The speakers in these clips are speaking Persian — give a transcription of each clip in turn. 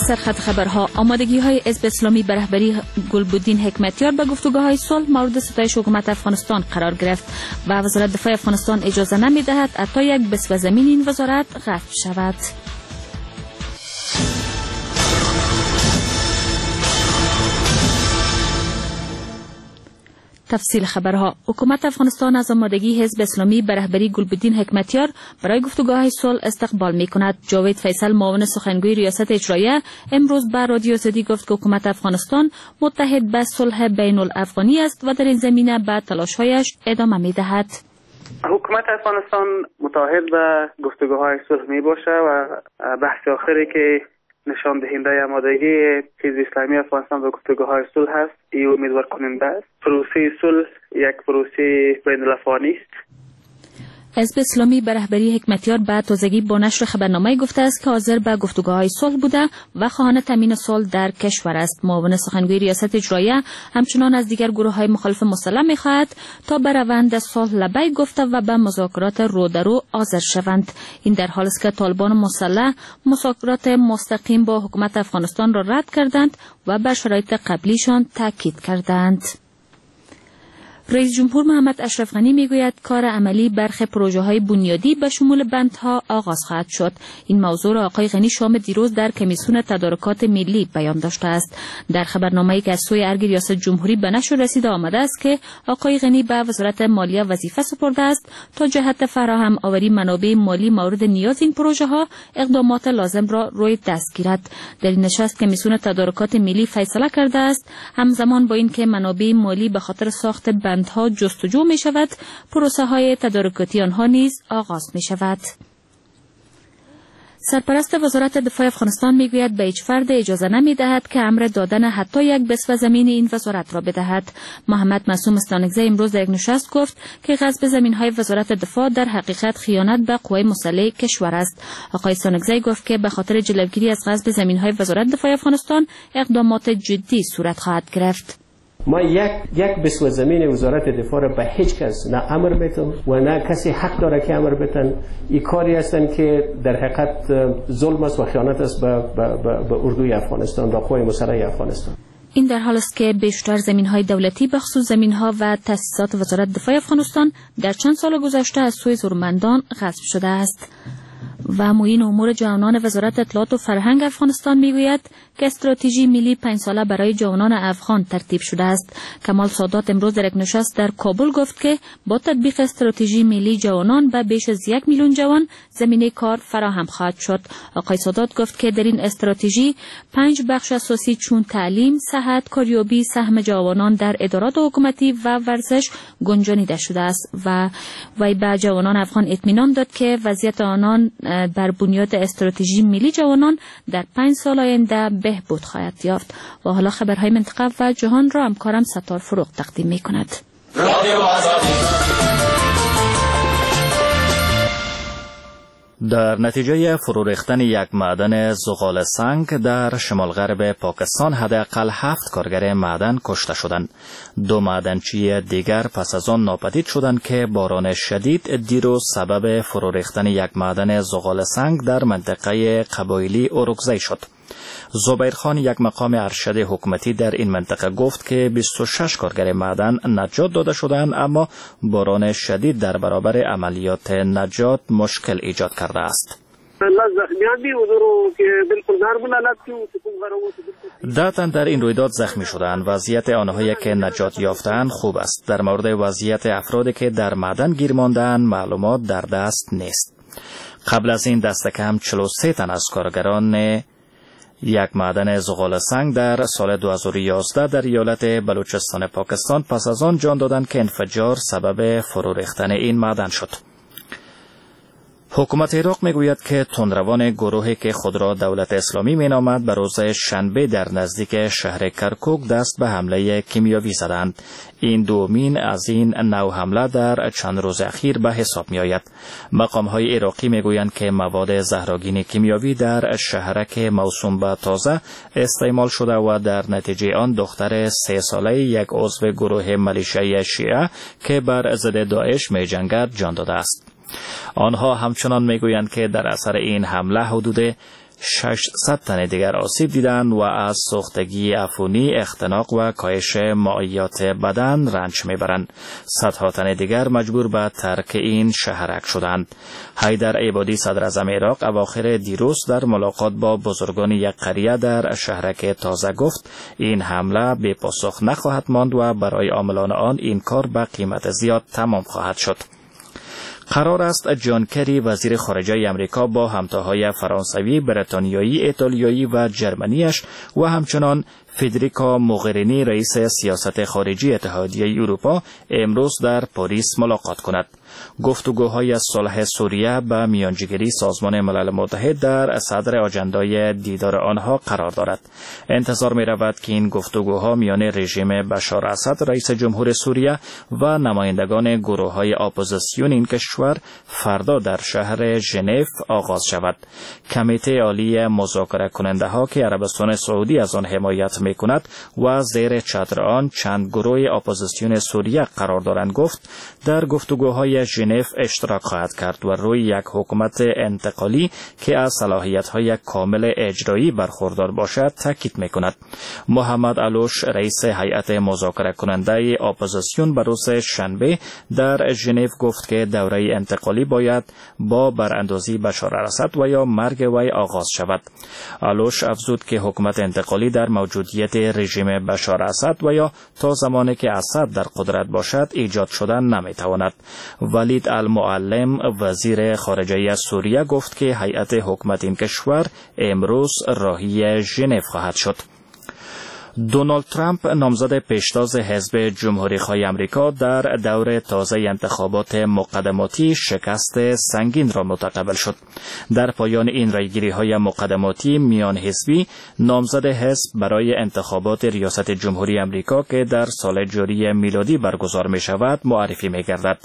سرخط خبرها. آمادگی‌های حزب اسلامی به رهبری گلبدین حکمتیار به گفتگوهای صلح مورد ستایش حکومت افغانستان قرار گرفت و وزارت دفاع افغانستان اجازه نمی‌دهد حتی یک بسو زمین این وزارت غصب شود. تفصیل خبرها. حکومت افغانستان از آمادگی حزب اسلامی به رهبری گلبدین حکمتیار برای گفتگوهای صلح استقبال می‌کند. جاوید فیصل معاون سخنگوی ریاست اجراییه امروز به رادیو آزادی گفت که حکومت افغانستان متحد به صلح بین الافغانی است و در این زمینه به تلاش‌هایش ادامه می‌دهد. حکومت افغانستان متحد به گفتگوهای صلح میباشه و بحث آخری که نشان دهنده آمادگی حزب اسلامی افغانستان به گفتگوهای صلح است، این امیدوار کننده است. پروسه صلح یک پروسه بین الافغانی است. حزب اسلامی به رهبری حکمتیار به تازگی با نشر خبرنامه گفته است که حاضر به گفتگوهای صلح بوده و خواهان تامین صلح در کشور است. معاون سخنگوی ریاست اجراییه همچنان از دیگر گروه‌های مخالف مسلح می‌خواهد تا به روند صلح لبیک گفته و به مذاکرات رودرو حاضر شوند. این در حالی است که طالبان مسلح مذاکرات مستقیم با حکومت افغانستان را رد کردند و بر شرایط قبلیشان تاکید کردند. رئیس جمهور محمد اشرف غنی میگوید کار عملی برخی پروژه‌های بنیادی به شمول بندها آغاز خواهد شد. این موضوع را آقای غنی شام دیروز در کمیسیون تدارکات ملی بیان داشته است. در خبرنامه‌ای که از سوی ارگ ریاست جمهوری به نشر رسیده آمده است که آقای غنی به وزارت مالیه وظیفه سپرده است تا جهت فراهم آوری منابع مالی مورد نیاز این پروژه‌ها اقدامات لازم را روی دست گیرد. در این نشست کمیسیون تدارکات ملی فیصله کرده است همزمان با اینکه منابع مالی به خاطر ساخت بندها جستجو می شود، پروسه های تدارکاتی آنها نیز آغاز می شود. سرپرست وزارت دفاع افغانستان میگوید به هیچ فرد اجازه نمی دهد که امر دادن حتی یک بسو زمین این وزارت را بدهد. محمد معصوم استانکزی امروز در یک نشست گفت که غصب زمین‌های وزارت دفاع در حقیقت خیانت به قوای مسلح کشور است. آقای استانکزی گفت که به خاطر جلوگیری از غصب زمین‌های وزارت دفاع افغانستان اقدامات جدی صورت خواهد گرفت. ما یک بسو زمین وزارت دفاع را به هیچ کس نه امر میتون و نه کسی حق داره که امر بتن. این کاری هستن که در حقیقت ظلم است و خیانت است به اردوی افغانستان، به قوای مسلح افغانستان. این در حال است که بیشتر زمین‌های دولتی به خصوص زمین‌ها و تأسیسات وزارت دفاع افغانستان در چند سال گذشته از سوی زورمندان غصب شده است. و معین امور جوانان وزارت اطلاعات و فرهنگ افغانستان میگوید که استراتژی ملی 5 ساله برای جوانان افغان ترتیب شده است. کمال سادات امروز در یک نشست در کابل گفت که با تطبیق استراتژی ملی جوانان به بیش از 1 میلیون جوان زمینه کار فراهم خواهد شد. آقای سادات گفت که در این استراتژی 5 بخش اساسی چون تعلیم، صحت، کاریابی، سهم جوانان در ادارات حکومتی و ورزش گنجانیده شده است و وی به جوانان افغان اطمینان داد که وضعیت آنان بر بنیاد استراتژی ملی جوانان در 5 سال آینده بهبود خواهد یافت. و حالا خبرهای منطقه و جهان را همکارم ستار فروغ تقدیم می کند. در نتیجه فرو ریختن یک معدن زغال سنگ در شمال غرب پاکستان حداقل 7 کارگر معدن کشته شدند. 2 معدنچی دیگر پس از آن ناپدید شدند که باران شدید دیروز سبب فرو ریختن یک معدن زغال سنگ در منطقه قبایلی اورکزی شد. زبیر خان، یک مقام ارشد حکومتی در این منطقه، گفت که 26 کارگر معدن نجات داده شدند، اما باران شدید در برابر عملیات نجات مشکل ایجاد کرده است. 10 تن در این رویداد زخمی شدند. وضعیت آنهایی که نجات یافتند خوب است. در مورد وضعیت افرادی که در معدن گیر ماندند معلومات در دست نیست. قبل از این دست کم 43 تن از کارگران یک معدن زغال سنگ در سال 2011 در ایالت بلوچستان پاکستان پس از آن جان دادند که انفجار سبب فرو ریختن این معدن شد. حکومت عراق میگوید که تندروان گروهی که خود را دولت اسلامی مینامد به روز شنبه در نزدیک شهر کرکوک دست به حمله کیمیاوی زدند. این دومین از این نوع حمله در چند روز اخیر به حساب می آید. مقام‌های عراقی میگویند که مواد زهرآگین کیمیاوی در شهرک موسوم به تازه استعمال شده و در نتیجه آن دختر 3 ساله یک عضو گروه ملیشه‌ای شیعه که بر ضد داعش می‌جنگد جان داده است. آنها همچنان میگویند که در اثر این حمله حدود 600 تن دیگر آسیب دیدند و از سوختگی عفونی، اختناق و کاهش مائیات بدن رنج میبرند. صدها تن دیگر مجبور به ترک این شهرک شدند. حیدر عبادی صدر اعظم عراق اواخر دیروز در ملاقات با بزرگان یک قریه در شهرک تازه گفت این حمله بی پاسخ نخواهد ماند و برای عاملان آن این کار به قیمت زیاد تمام خواهد شد. قرار است جان کری وزیر خارجه امریکا با همتاهای فرانسوی، بریتانیایی، ایتالیایی و جرمنیش و همچنان فدریکا موغرینی رئیس سیاست خارجی اتحادیه اروپا امروز در پاریس ملاقات کند. گفتگوهای صلح سوریه به میانجیگری سازمان ملل متحد در صدر آجندای دیدار آنها قرار دارد. انتظار می رود که این گفتگوها میان رژیم بشار اسد رئیس جمهور سوریه و نمایندگان گروه‌های اپوزیسیون این کشور فردا در شهر ژنو آغاز شود. کمیته عالی مذاکره کننده ها که عربستان سعودی از آن حمایت می کند و زیر چتر آن چند گروه اپوزیسیون سوریه قرار دارند گفت در گفتگوهای ژنو اشتراک خواهد کرد و روی یک حکومت انتقالی که از صلاحیت‌های کامل اجرایی برخوردار باشد تاکید می‌کند. محمد علوش رئیس هیئت مذاکره کننده اپوزیسیون به روز شنبه در ژنو گفت که دوره انتقالی باید با براندازی بشار الاسد و یا مرگ وی آغاز شود. علوش افزود که حکومت انتقالی در موجودیت رژیم بشار اسد و یا تا زمانی که اسد در قدرت باشد ایجاد شدن نمی‌تواند. ولید المعلم وزیر خارجه سوریه گفت که هیئت حکومت این کشور امروز راهی ژنو خواهد شد. دونالد ترامپ نامزد پیشتاز حزب جمهوری‌خواه آمریکا در دور تازه انتخابات مقدماتی شکست سنگین را متقبل شد. در پایان این رایگیری‌های مقدماتی میان حزبی نامزد حزب برای انتخابات ریاست جمهوری آمریکا که در سال جاری میلادی برگزار می‌شود معرفی می‌گردد.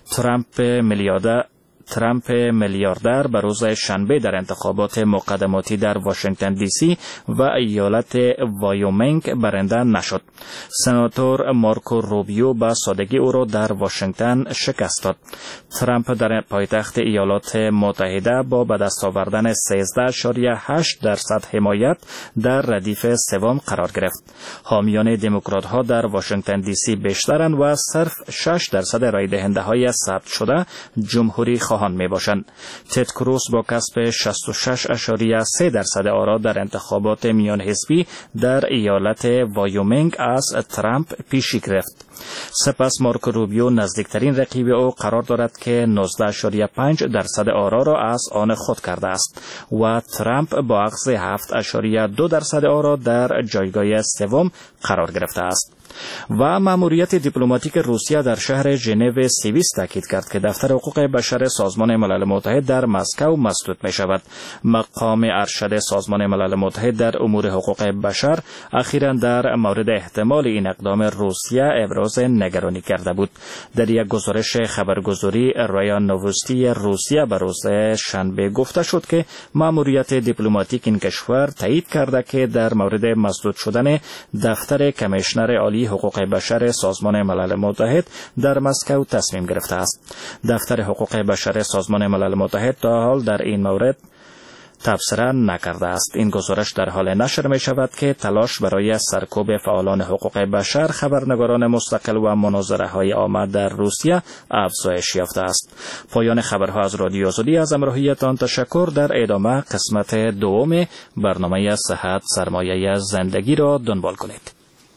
ترامپ میلیاردر به روز شنبه در انتخابات مقدماتی در واشنگتن دی سی و ایالت وایومینگ برنده نشد. سناتور مارکو روبیو با سادگی او را در واشنگتن شکست داد. ترامپ در پایتخت ایالات متحده با به دست آوردن 13.8% حمایت در ردیف سوم قرار گرفت. حامیان دموکرات ها در واشنگتن دی سی بیشترند و صرف 6% رای دهنده های ثبت شده جمهوری خواهان می باشند. تد کروز با کسب 66.3% آرا در انتخابات میان حزبی در ایالت وایومینگ از ترامپ پیشی گرفت. سپس مارکو روبیو نزدیکترین رقیب او قرار دارد که 19.5% آرا را از آن خود کرده است و ترامپ با اخذ 7.2% آرا در جایگاه سوم قرار گرفته است. و ماموریت دیپلماتیک روسیه در شهر ژنو سوئیس تاکید کرد که دفتر حقوق بشر سازمان ملل متحد در مسکو مسدود می شود. مقام ارشد سازمان ملل متحد در امور حقوق بشر اخیراً در مورد احتمال این اقدام روسیه ابراز نگرانی کرده بود. در یک گزارش خبرگزاری ریا نووستی روسیه به روز شنبه گفته شد که ماموریت دیپلماتیک این کشور تایید کرده که در مورد مسدود شدن دفتر کمیشنر عالی حقوق بشر سازمان ملل متحد در مسکو تصمیم گرفته است. دفتر حقوق بشر سازمان ملل متحد تا حال در این مورد تبصره نکرده است. این گزارش در حال نشر می شود که تلاش برای سرکوب فعالان حقوق بشر، خبرنگاران مستقل و مناظره های آمد در روسیه افزایش یافته است. پایان خبرها از رادیو آزادی. از همراهیتان تشکر. در ادامه قسمت دوم برنامه صحت سرمایه زندگی را دنبال کنید.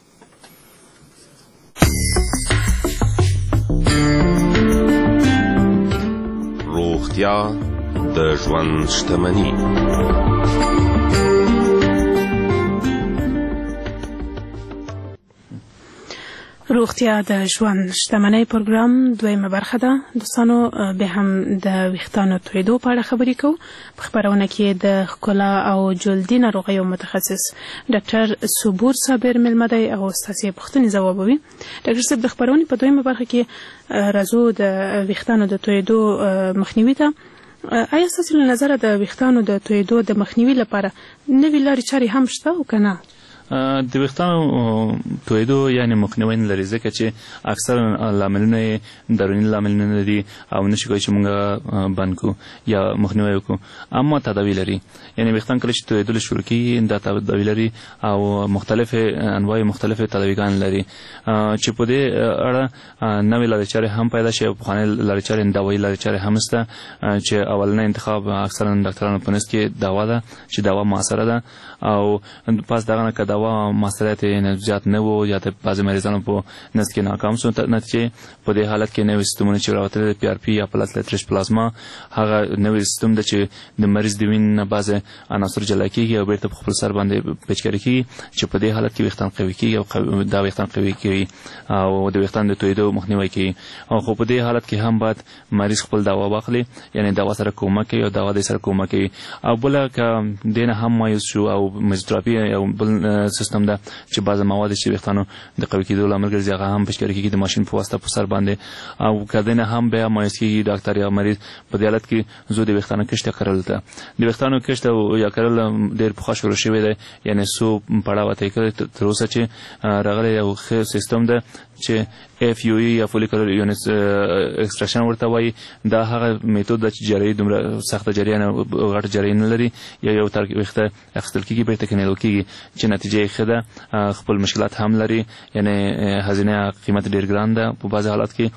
روغتیا د ژوند شتمني. روغتیا د ژوند شتمنۍ پروګرام دویمه برخه ده. دوستانو به هم د ویښتانو تویدو په اړه خبرې کوو. په خپرونه کې د ښکلا او جلدي ناروغیو متخصص ډاکټر صبور صابر مېلمه دی او ستاسې پوښتنې ځوابوي. ډاکټر صاحب د خپرونې په دویمه برخه کې راځو د ویښتانو د تویدو مخنیوي ته. آیا ستاسو له نظره د ویښتانو د تویدو د مخنیوي لپاره نوې لارې چارې هم شته او که نه؟ د ویښتانو تویدو یعنی مخنیوی نه لري ځکه چې اکثرا لاملونه درونی لاملونه دي او نشي کولی چې موږ بند کو یا مخنیوی وکړو، اما تداوی لري. یعنی ویښتان کله چې تویدل شروع کیږي دا تداوی لري او مختلف انواع مختلف تداویګان لري چې په دې اړه نوې لارې چارې هم پیدا شي او پخوانۍ لارې چارې دوايي لارې چارې هم شته چې اولنی انتخاب اکثرا ډاکټرانو په نس کې دوا ده چې دوا موثره ده او پس دغه نه که دوا موثریت زیات نه وو یا د بعضې مریضانو په نس کې ناکام شو، نتیجې په دې حالت کې نوې سیستمونه چې راوتلي د پی آر پي یا پلاتلیټ پلازما هغه نوې سیستم ده چې د مریض د وینې نه بعضې عناصر جلا کېږي او بیرته په خپل سر باندې پیچکاري کېږي چې په دې حالت کې ویښتان قوي کېږي او دا ویښتان قوي کوي او د ویښتان د تویدو مخنیوی کوي. او خو په دې حالت کې هم باید مریض خپل دوا واخلي، یعنی دوا سره کومک کوي او دوا د سره کومک کوي. او بل که دینه هم مایوس شو او مزوتراپي او بل سیستم ده چې بعض مواد چې ویښتانو د قوي کېدو لامل ګرځي هغه هم پیچکاري کېږي د ماشین په واسطه په سر باندې. او که دینه هم بیا مایوس کېږي ډاکټر یا مریض په دې حالت کې زو د ویښتانو کښت کرل ته د ویښتانو کښت یا کرل ډېر پخوا شروع شوی دی، یعنی څو پړاو ته کړی تر اوسه چې راغلی یو ښه سیستم ده چې اف یو ای یا فولیکولر یونټ ایکستراکشن ورته وایي. دا هغه میتود ده چې جراحي دومره سخته جریان او غټ جریان نه لري، یو تر ویښته اخیستل کېږي بیرته کنیدل کېږي چې نتیجه یې ښه ده. خپل مشکلات هم لري، یعنی هزینه قیمت ډېر ګران ده په بعضې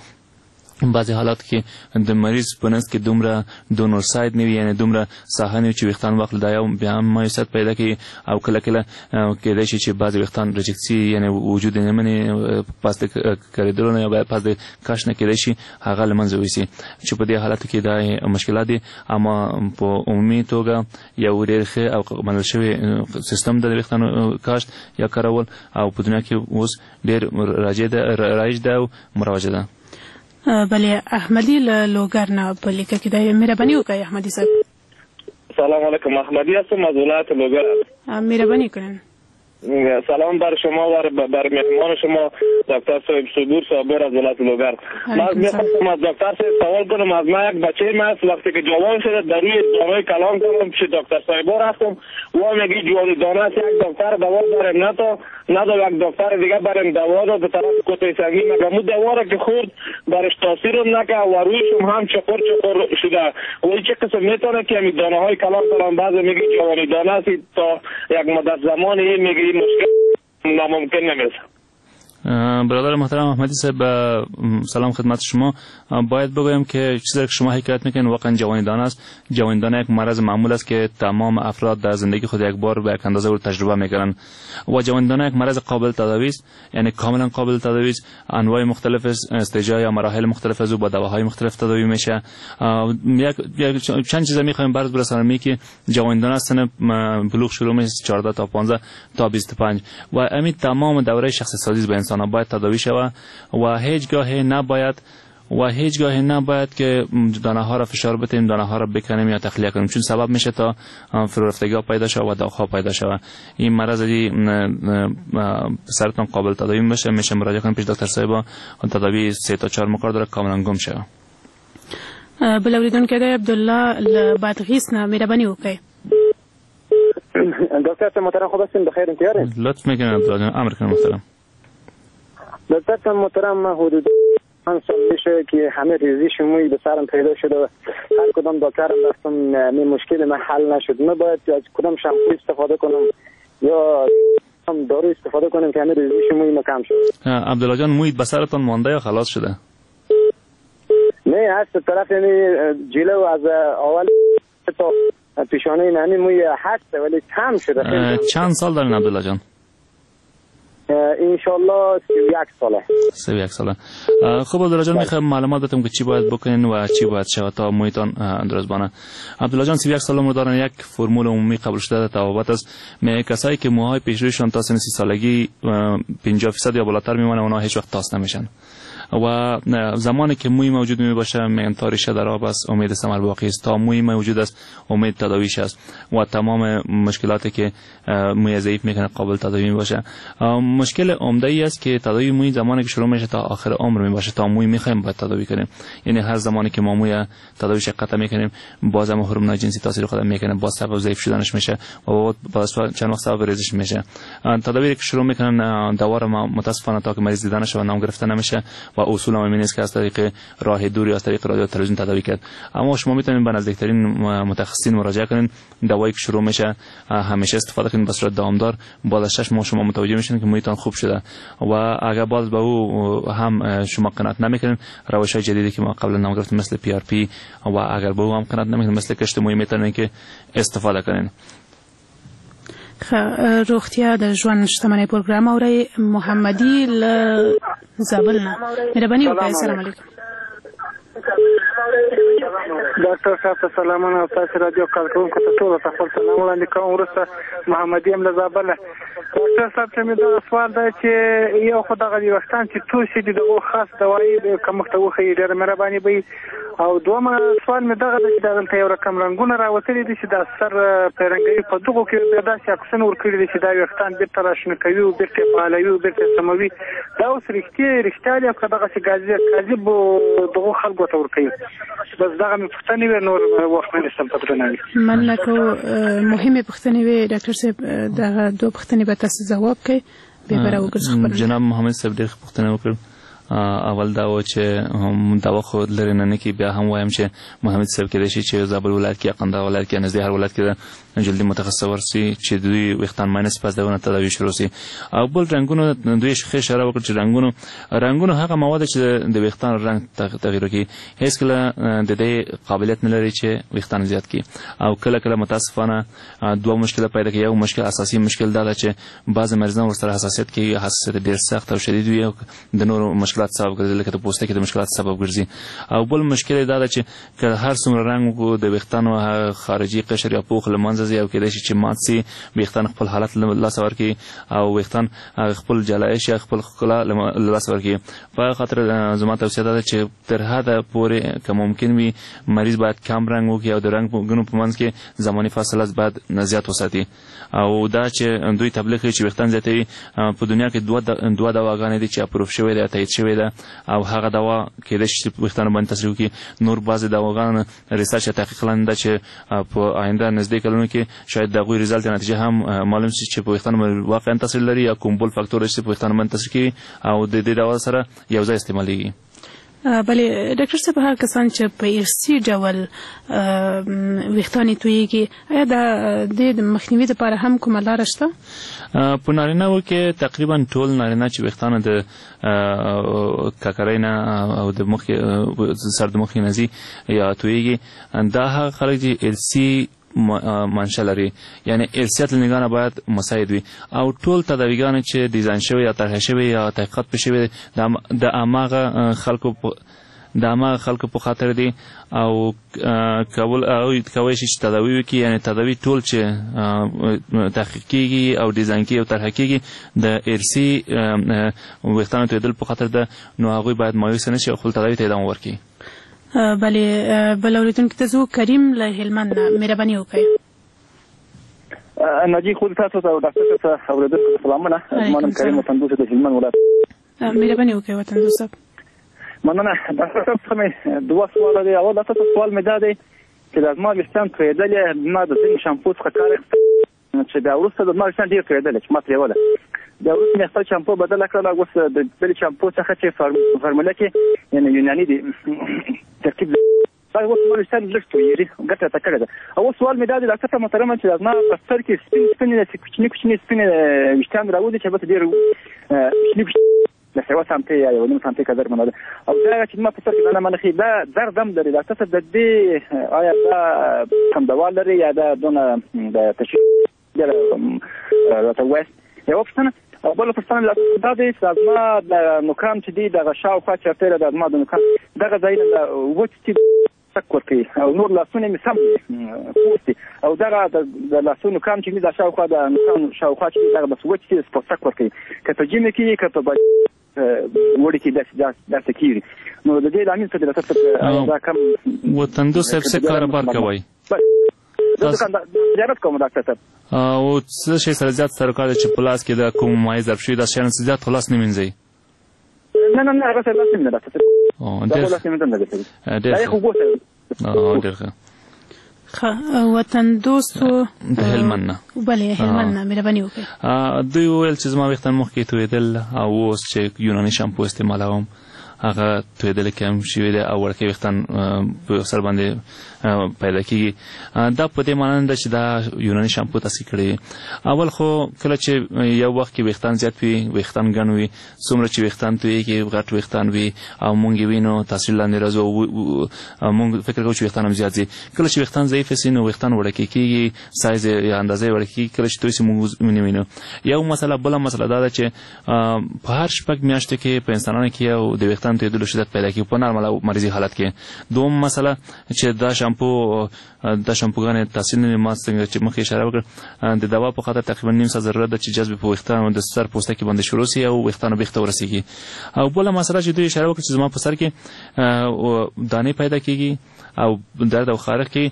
حالات کې د مریض په نس کې دومره دونر ساید نه وي، یعنی دومره ساحه نه وي چې ویښتان واخلي، دا یو بیا هم مایوسیت پیدا کوي. او کله کېدای شي چې بعضې ویښتان ریجکټ سي، یعنی وجود یې نه مني پس د کارېدلو نه یا پس د کش نه کېدای شي هغه له منځه ویسي چې په دې حالاتو کې دا مشکلات دي. اما په عمومي توګه یو ډېر ښه او منل شوی سیستم د ویښتانو کاشت یا کارول او په دنیا کې اوس ډېر رایج ده او مروجه ده. بله احمدی لوگر نه په لیکه کې دی. مهرباني وکړئ احمدی صاحب. سلام علیکم، احمدی هستم از ولایت لوگر. مهربانی کنین. سلام بر شما و بر مهمان شما دکتر صاحب صبور صابر از ولایت لوگر. من میخواستم از دکتر صاحب سوال کنم. از من یک بچه هست وقتی که جوان شده در روی دانه کلام کنم پیش دکتر صاحب رفتم و میگی جوان دانه است، یک دکتر دوا دارم نه یک دکتر دیگه برام دوا داد به طرف کوته سنگین مگمو دوا را که خورد برش تاثیر نکرد و رویشم هم چقر شده. ولی چه قسم میتونه که همین دانه های کلام کنم؟ بعضی میگی جوانی دانه است تا یک مدت زمانی میگی مشکل ناممکن نمیشه. برادر محترم احمدی صاحب سلام خدمت شما. باید بگویم که چیزی که شما حکایت میکنین واقعا جوانیدانه است. جوانیدانه یک مرض معمول است که تمام افراد در زندگی خود یک بار به یک اندازه رو تجربه میکنن و جوانیدانه یک مرض قابل تداوی است، یعنی کاملا قابل تداوی است. انواع مختلف استجای یا مراحل مختلف از او با دواهای مختلف تداوی میشه. چند چیز میخوایم برات برسانم که جوانیدانه سن بلوغ شروع میشه 14 تا 15 تا 25 و همین تمام دوره شخص سازی به انسان باید تداوی شود و هیچگاه نباید که دانه ها را فشار بدیم، دانه ها را بکنیم یا تخلیه کنیم، چون سبب میشه تا فرورفتگی ها پیدا شود و داغ پیدا شود. این مرض سرطان قابل تداوی میشه مراجعه کنیم پیش دکتر صاحب. تداوی 3 تا 4 مقدار داره کاملا گم شود. بل اوریدونکو دی عبدالله لبادغیس نه مهرباني وکړئ. دکتر محترم خوب هستین؟ بخیر انتیارین؟ لطف میکنم عبدالله. امر کنم محترم. دکتر محترم حدود 5 سال میشه که همه ریزش موی به سرم پیدا شده و هر کدام دکترم رفتم این مشکل من حل نشد. من باید از کدام شامپو استفاده کنم یا دارو استفاده کنم که همه ریزش موی ما کم شد؟ عبدالله جان موی به سرتون مانده یا خلاص شده؟ نه هست طرف یعنی جلو از اول تا پیشانه نمی موی هست ولی کم شده. چند سال دارین عبدالله جان؟ انشالله 31 ساله. خب عبدالله جان میخوایم معلومات بدم که چی باید بکنین و چی باید شود تا مویتان درست بانه. عبدالله جان 31 سال عمر دارن. یک فرمول عمومی قبول شده در تفاوت است. کسایی که موهای پیشرویشان تا سن 30 سالگی 50% یا بالاتر میمونه اونا هیچ وقت تاس نمیشن. و زمانی که موی موجود می باشه میگن تا ریشه در آب است امید ثمر باقی است. تا موی موجود است امید تداویش است و تمام مشکلاتی که موی ضعیف میکنه قابل تداوی باشه. مشکل عمده ای است که تداوی موی زمانی که شروع میشه تا آخر عمر می باشه. تا موی میخوایم باید تداوی کنیم، یعنی هر زمانی که ما موی تداویش قطع میکنیم باز هم هورمونای جنسی تاثیر خود میکنه، باز سبب ضعیف شدنش میشه و باز چند وقت سبب ریزش میشه. تداوی که شروع میکنن دوار متاسفانه تا که مریض دیده نشه و نام گرفته نمیشه و اصول هم اینه که از طریق راه دوری از طریق رادیو تلویزیون تداوی کرد. اما شما میتونید به نزدیکترین متخصصین مراجعه کنین. دوایی که شروع میشه همیشه استفاده کنین به صورت دامدار. بعد از 6 ماه شما متوجه میشین که مویتان خوب شده و اگر باز به او هم شما قناعت نمیکنین، روش‌های جدیدی که ما قبلا نام گرفتیم مثل PRP و اگر به او هم قناعت نمیکنین مثل کشت موی میتونین که استفاده کنین. روغتیا د ژوند شتمنۍ پروګرام اورئ. محمدي له زابل نه مهرباني وکړئ. السلام علیکم. ډاکټر صاحب ته سلامونه او تاسو رادیو کارکونکو ته ټول ته خپل سلام وړاندې کوم. وروسته محمدي هم له زابله. ډاکټر صاحب ته مې دا سوال دی چې یو خو دغه وختان چې توشي دي دغه خاص دوايي د کمښت وخی ډېر مهرباني وي. او دومره سوال مې دغه چې دغه یو رقم رنگونه راوتلي دي چې د اثر پیرنګي په دغه کې د داسې اکسن ورکړي دي چې دا وختان بیرته راشنه کوي او بیرته فعالوي او بیرته سموي. دا اوس رښتیا دی که دغه چې کاذب دغه خلکو ته ورکوي. بس دغه مې پوښتنې وې، نور وخت نه نشم په درناوي. مننه کوم. مهمه پوښتنې وې ډاکټر صاحب، دغه دوه پوښتنې به تاسو جواب کړئ. به برابر وګرځو. جناب محمد صاحب ډېر پوښتنه وکړ. اول دا و چې دا خو لري نه کی بیا هم وایم چې محمد صاحب کې د شي چې زابل ولایت کې قندهار ولایت کې نږدې هر ولایت کې جلدی متخصص ورسي چې دوی وختان ماینس پس دغه تداوی شروع سي. او بل رنگونو دوی ښه اشاره وکړه چې رنگونو هغه مواد چې د وختان رنگ تغییر کوي هیڅ کله د دې قابلیت نه لري چې وختان زیات کړي. او کله متاسفانه دوه مشکل پیدا کوي. یو مشکل اساسي مشکل دا چې بعض مریضان ورسره حساسیت کوي، حساسیت ډیر سخت او شدید وي او د نورو مشکلات سبب ګرځي، لکه د پوستکي د مشکلات سبب ګرځي. او بل مشکل دا چې هر څومره رنگ د وختانو خارجي قشر یا پوښ لمنځه او کېدای شي چې مات سي، وختان خپل حالت لاس ورکړي او وختان خپل جلایش یا خپل ښکلا لاس ورکړي. په خاطر زما توصیه ده چې تر حده پورې که ممکن وي مریض باید کم رنگ وکړي او د رنګونو په منځ کې زماني فاصله باید زیات وساتي. او دا چې دوی تبلیغ کوي چې وختان زیاتوي، په دنیا کې دوه دواګانې دي چې اپروف شوې ده، تایید شوې ده او هغه دوا کېدای شي وختان باندې تاثیر وکړي. نور بعضې دواګان ریسرچ یا تحقیق لاندې ده چې په آینده نږدې کلونو کې شاید دغه ریزلټ نتیجه هم معلوم شي چې په وختان باندې واقعا تاثیر لري یا کوم بل فاکتور چې په وختان باندې تاثیر کوي او د دې دوا سره یو ځای استعمالېږي. بله ډاکټر صاحب، هغه کسان چې په ارثي ډول ویښتان تویېږي آیا د مخنیوي لپاره هم کومه لاره شته؟ په نارینه‌وو کې تقریبا ټول نارینه چې ویښتانه د ککرۍ نه او د مخ سر د مخ نه ځي یا تویېږي، دا هغه خلک چې ارثي منشأ لري، یعنی ارثیت لنګانه باید مساعد وي. او ټول تداویګان چې ډیزاین شوی یا طرح شوی یا تحقیقات پې شوی د هماغه خلکو په خاطر دي او کولی شي چې تداوی وکړي. یعنی تداوی ټول چې تحقیق کېږي او ډیزاین کېږي او طرح کېږي د ارثي ویښتانو تویېدل په خاطر ده، نو هغوی باید مایوس نه شي او خپل تداوي ته ادامه ورکړي. بله بل اوریدونکي ته زه کریم له هلمند نه مهرباني وکړئ. ناجي خود تاسو ته او ډاکټر ته اوریدونکو ته سلامونه. زما نوم کریم وطندوس د هلمند ولایت. مهرباني وکړئ وطندوس صاحب. مننه. ډاکټر صاحب څه مې دوه سوال دي. اول تاسو سوال مې دا دی چې د زما ویښتان تویېدلې، ما د ځینې شامپو څخه کار چې بیا وروسته د زما ویښتان ډېر تویېدلې چې ما پرېوله. بیا وروسته مې خپل شامپو بدله کړله. اوس د بلې شامپو څخه چې فارموله کې یعنې یوناني دي ترکیب دا اوس زما ویښتان لږ تویېږي، ګټه راته کړې ده. او سوال مې دا دی ډاکټر صاحب محترمه چې زما په سر کې سپینې کوچني سپینې ویښتان راوځي چې البته ډېر کوچني د 1 سانتي یا 1.5 سانتي قدر منده. او دا چې ما په سر کې دانه منخي دا درد هم لري. ډاکټر صاحب د دې آیا دا کوم دوا لري یا دا دونه د تشخیص راته وایي؟ یوه پوښتنه. او بله پوښتنه دا دی چې زما د نوکان چې دي دغه شاوخوا چاپېره د زما د نوکان دغه ځایونه د وچ دي سک ورکوي او نور لاسونه مې سم پوست دي او دغه د لاسونو نوکان چې دي د شاوخوا د نوکان شاوخوا چې دي دغه بس وچ دي سک ورکوي. که په جیمې کې که په وړي کې داسې کېږي نو د دې لامل څه دی دا کم وطندو صاحب څه کاروبار کوئ تجارت کوم ډاکټر صاحب او څه شي سره زیات سرکار چې پلاس کې د کوم مایع ضرب شوي دا شیان زیات خلاص نه مینځئ نه هغه سره لاس نه مینځه ډاکټر ډېر وطن دوستو د هلمند نه بلې هلمند نه مهرباني وکړئ دوی وویل چې زما ویښتان مخکې تویېدل او اوس چې یوناني شامپو استعمالوم هغه تویېدل کې هم شوي دی او وړکې ویښتان په سر باندې پیدا کېږي دا په دې معنی نه ده چې دا یوناني شامپو تاثیر کړی اول خو کله چې یو وخت کې ویښتان زیات وي ویښتان ګڼ وي څومره چې ویښتان تویېږي غټ ویښتان وي او موږ یې وینو تاثیر لاندې راځو موږ فکر کوو چې ویښتان هم زیات ځي کله چې ویښتان ضعیف سي نو ویښتان وړکې کېږي سایز یا اندازه یې وړکې کېږي کله چې توی سي موږ وینو یو مسله بله مسله دا ده چې په هر شپږ میاشتو کې په انسانانو کې یو د ویښتان تویېدلو شدت پیدا کېږي په نارمل او مریضي حالت کې دوم مسله چې دا شامپوګانې تاثیر نه ما څنګه چې مخکې اشاره وکړه د دوا په خاطر تقریبا نیم ساعت ضرورت ده چې جذب په ویښتانو د سر پوستکي باندې شروع سي او ویښتانو بیخ ته ورسېږي او بله مسله چې دوی اشاره وکړه چې زما په سر کې دانې پیدا کېږي او درد او خارښ کې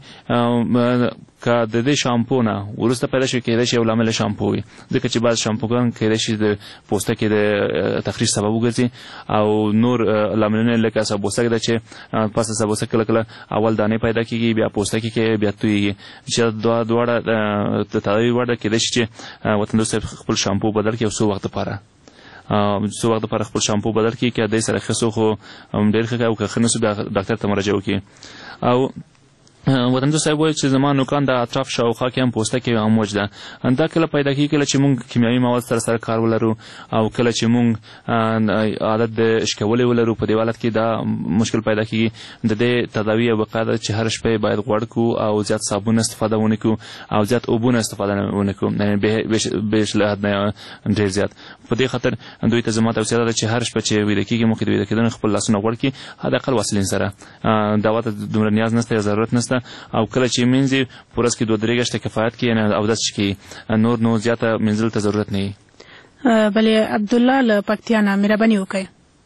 که د دې شامپو نه وروسته پیدا شي کېدای شي یو لامل شامپو وي ځکه چې بعض شامپوګان کېدای شي د پوستکي د تخریش سبب وګرځي او نور لاملونه لکه سبوسک ده چې پس سبوسک کله کله اول دانې پیدا کېږي بیا پوستکي کې بیا تویږي چې دواړه د تداوي وړ کېدای شي چې وطن دوست خپل شامپو بدل کړي او څو وخت لپاره خپل شامپو بدل کړي که دې سره ښه څوک ډېر ښه او که ښه نه شو بیا ډاکټر ته مراجعه وکړي او وطن دوست صاحب وایي چې زما نوکان د اطراف شاوخوا کې هم پوستکي هم موج ده دا کله پیدا کېږي کله چې موږ کیمیاوي مواد سره کار ولرو او کله چې موږ عادت د اشکولې ولرو په دې حالت کې دا مشکل پیدا کېږي د دې تداوي او وقایه ده چې هر شپه باید غوړ کړو او زیات صابون استفاده ونه کړو او زیات اوبونه استفاده ونه کړو بیش له حد نه ډېر زیات په دې خاطر دوی ته زما توصیه ده چې هر شپه چې ویده کېږي مخکې د ویده کېدنې خپل لاسونه غوړ کړي حداقل واسلین سره دوا ته دومره نیاز نشته یا ضرورت نشته او کله چې مینځي په ورځ کې 2-3 غشته کفایت کوي نه اودس کوي نور زیاته منزل ته ضرورت نه وي بلې عبدالله له پکتیا نه مهرباني وکړئ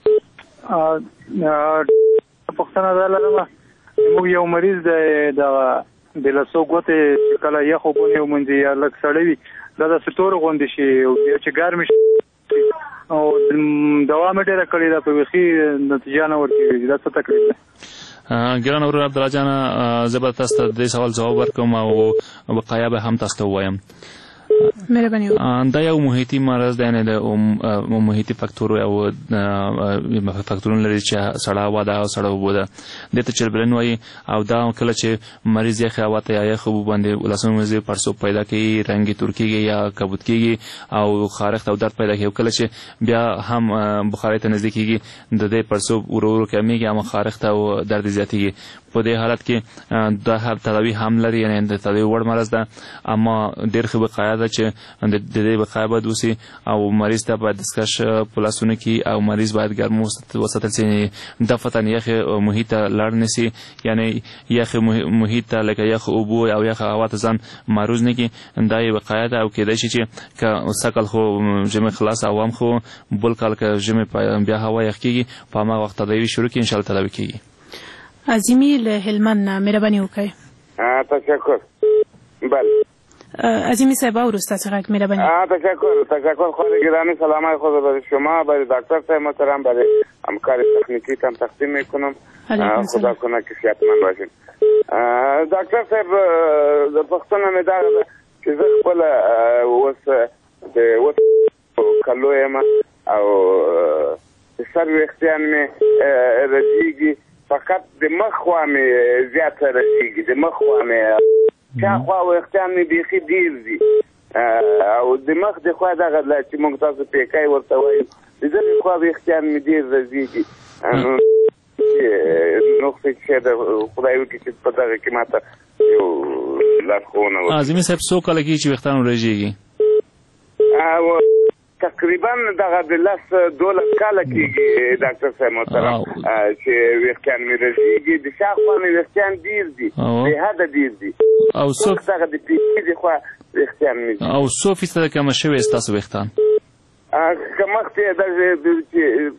پوښتنه دا لرم موږ یو مریض د لاسو ګوتې کله یخ اوبه ومنځي یا لږ سړی وي دا داسې تور غوندې شي او چې ګرمې شي او دوا مې ډېره کړې ده په بیخي نتیجه نه ورکوي دا څه تکلیف ده ګران ورور عبدالله جان زه به تاسو ته د دې سوال ځواب ورکوم او وقایه به هم تاسو ته ووایم مهرباني دا یو محیطي مرض دی نه د محیطي فاکتور او فاکتورونه لري چې سړه هوا ده او سړه اوبه ده دې ته چربلن وایي او دا کله چې مریض یې هوا ته یا یخ اوبو باندې لاسونه مزي پړسوب پیدا کوي رنګ تور کېږي یا کبود کېږي او خارښت او درد پیدا کوي کله چې بیا هم بخارۍ ته نږدې کېږي د دې پړسوب ورو کمیږي او خارښت او درد زیاتېږي په دې حالت کې دا تداوی هم لري یعنی د تداوی وړ مرض ده اما ډېر ښه وقایه ده چې د دې وقایه باید وسي او مریض ته باید دستکش په لاسونه کې او مریض باید ګرم وساتل شي دفعتاً یخ محیط ته لاړ نه شي یعنی یخ محیط ته لکه یخ اوبو او یخ هوا ته ځان معرض نه کړي دا یې وقایه ده او کېدای شي چې که سږکال خو ژمي خلاص عوام خو بل کال که ژمي بیا هوا یخ کېږي په هماغه وخت تداوي شروع کړي انشاءالله تداوي کېږي عظیمی له هلمند نه مهرباني وکړئ تشکر بله عظیمی صاحب وروسته څخه مهرباني تشکر خواهر گرامی سلام خود برای شما برای دکتر صاحب محترم برای همکار تکنیکی هم تقدیم میکنم خدا کنه که صحتمند باشین دکتر صاحب پښتنه مې دا چې زه خپل اوس د کلو یم او سر ویښتان مې رسېږي فقط د مخ خوا مې زیاته رسېږي د مخ خوا مې شاوخوا ویښتان مې بیخي ډېر دي او د مخ د خوا دغه چې موږ تاسو پیکی ورته وایو د ځینې خوا ویښتان مې ډېر رسېږي نقطې چې د خدای وکړي چې په دغه کې ماته یو لارښوونه وکړي عظیمي صاحب څو کاله کېږي چې ویښتان ورژېږي تقریبا دغه د 10-12 کاله کېږي ډاکټر صاحب محترم چې ویښتان مې رژېږي د شاوخوا مې ویښتان ډېر دي بې حده ډېر دي او دغه د پیکې د خوا ویښتان مې دي او څو فیصده کمه شوي ستاسو ویښتان کمښت یې د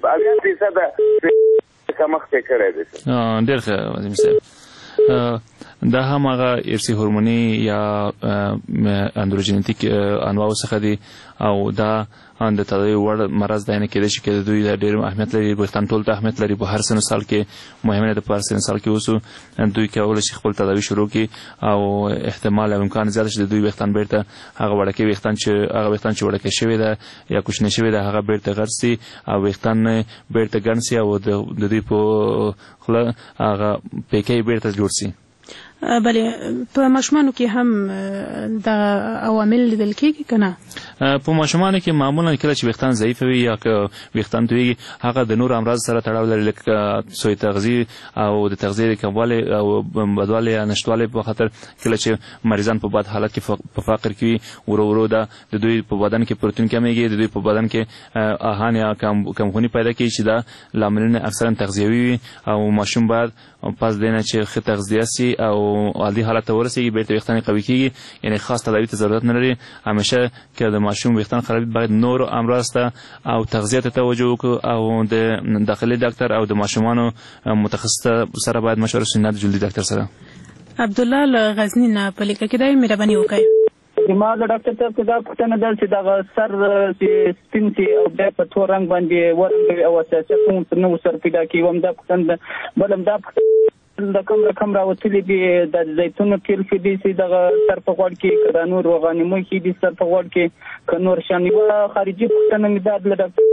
80% کمښت یې کړی دی. ډېر ښه وزیر صاحب. دا هم هغه ارثي هورموني یا اندروجینیتیک انواع څخه دي او دا د تداوی وړ مرض دی، نه کېدای شي چې دوی دا ډېر اهمیت لري. ویښتان ټول ته اهمیت لري په هر سن سال کې. مهمه ده په هر سن سال کې اوسو دوی کولی شي خپل تداوی شروع کړي او احتمال او امکان زیات شي د دوی ویښتان بیرته هغه وړکې ویښتان چې وړکې شوي ده یا کوچنی شوي ده هغه بیرته غټ سي او ویښتان بیرته ګڼ سي او د دوی په خوله هغه پیکۍ بیرته جوړ سي. بله په ماشومانو کې هم د عوامل لیدل کېږي که نه؟ په ماشومانو کې معمولا کله چې ویښتان ضعیف وي یا که ویښتان تویږي هغه د نور امراض سره تړاو لري، لکه سوء تغذیه او د تغذیې کموالی او بدوالی یا نشتوالی په خاطر کله چې مریضان په بد حالت کې په فقر کې وي ورو ورو د دوی په بدن کې پروتین کمیږي، د دوی په بدن کې آهن یا کمخوني پیدا کېږي چې دا لاملونه اکثرا تغذیوي وي او ماشوم باید پس دینه چې ښه تغذیه سي او عادي حالت ته ورسېږي بیرته ویښتان قوي کېږي، یعنې خاص تداوي ته ضرورت نه لري. همیشه که د ماشوم ویښتان خرابي باید نور امراض ته او تغذیه ته توجه وکړو او د داخلي ډاکټر او د ماشومانو متخصص سره باید مشوره وشي، نه د جلدي ډاکټر سره. عبدالله له غزني نه په لیکه کې دی، مهرباني وکړئ. زما د ډاکټر صاحب دا پوښتنه ده چې دغه سر چې سپین سي او بیا په تور رنګ باندې ورنګوي او حساسیت نو سر پیدا کوي، هم دا پوښتنه ده. بل هم دا د کوم رقم راوتلي دي د زیتونو تیل ښه دي چې دغه سر په غوړ کې که دا نور روغانموي ښه دي سر په غوړ کې که نور شیان. یوه خارجي پوښتنه مې دا له ډاکټر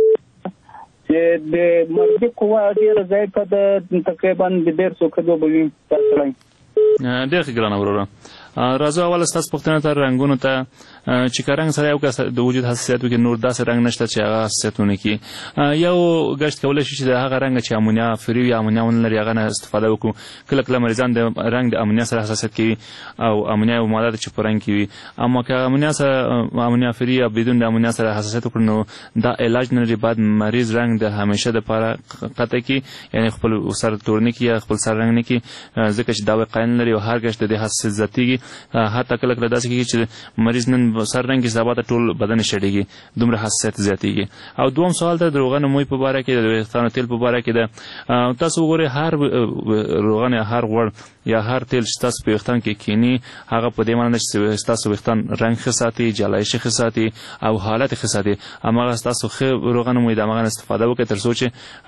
چې د مرګي قوه ډېره ضعیفه ده، تقریبا د 150 کلو به وي دا سړی. ډېر ښه ګرانه وروره، راځو اول ستاسو پوښتنه ته رنګونو ته چې که رنګ سره یو کس د وجود حساسیت وکړي نور داسې رنګ نشته چې هغه حساسیت ونه کړي. یو ګشت کولی شي چې د هغه رنګ چې امونیا فري یا امونیا ونه لري هغه نه استفاده وکړو. کله کله مریضان د رنګ د امونیا سره حساسیت کوي او امونیا یو ماده ده چې په رنګ کې وي، اما که امونیا فري یا بدون د امونیا سره حساسیت وکړو نو دا علاج نه لري. باید مریض رنګ د همیشه دپاره قطع کړي، یعنې خپل سر تور نه کړي یا خپل سر رنګ نه کړي، ځکه چې دا وقایه نه لري او هر ګشت د دې حساسیت زیاتېږي. حتی کله کله داسې کېږي چې مریض نن سر رنګ کې سبا ته ټول بدن یې شړېږي، دومره حساسیت زیاتېږي. او دوم سوال ته د روغن موی په باره کې د ویښتانو تیل په باره کې ده. تاسو وګورئ هر روغن یا هر غوړ یا هر تیل چې تاسو په ویښتان کې کینی هغه په دې معنی چې تاسو ویښتان رنګ ښه ساتي، جلایش ښه ساتي او حالت ښه ساتي. هماغه تاسو ښه روغن موی د هغه استفاده وکړئ تر څو چې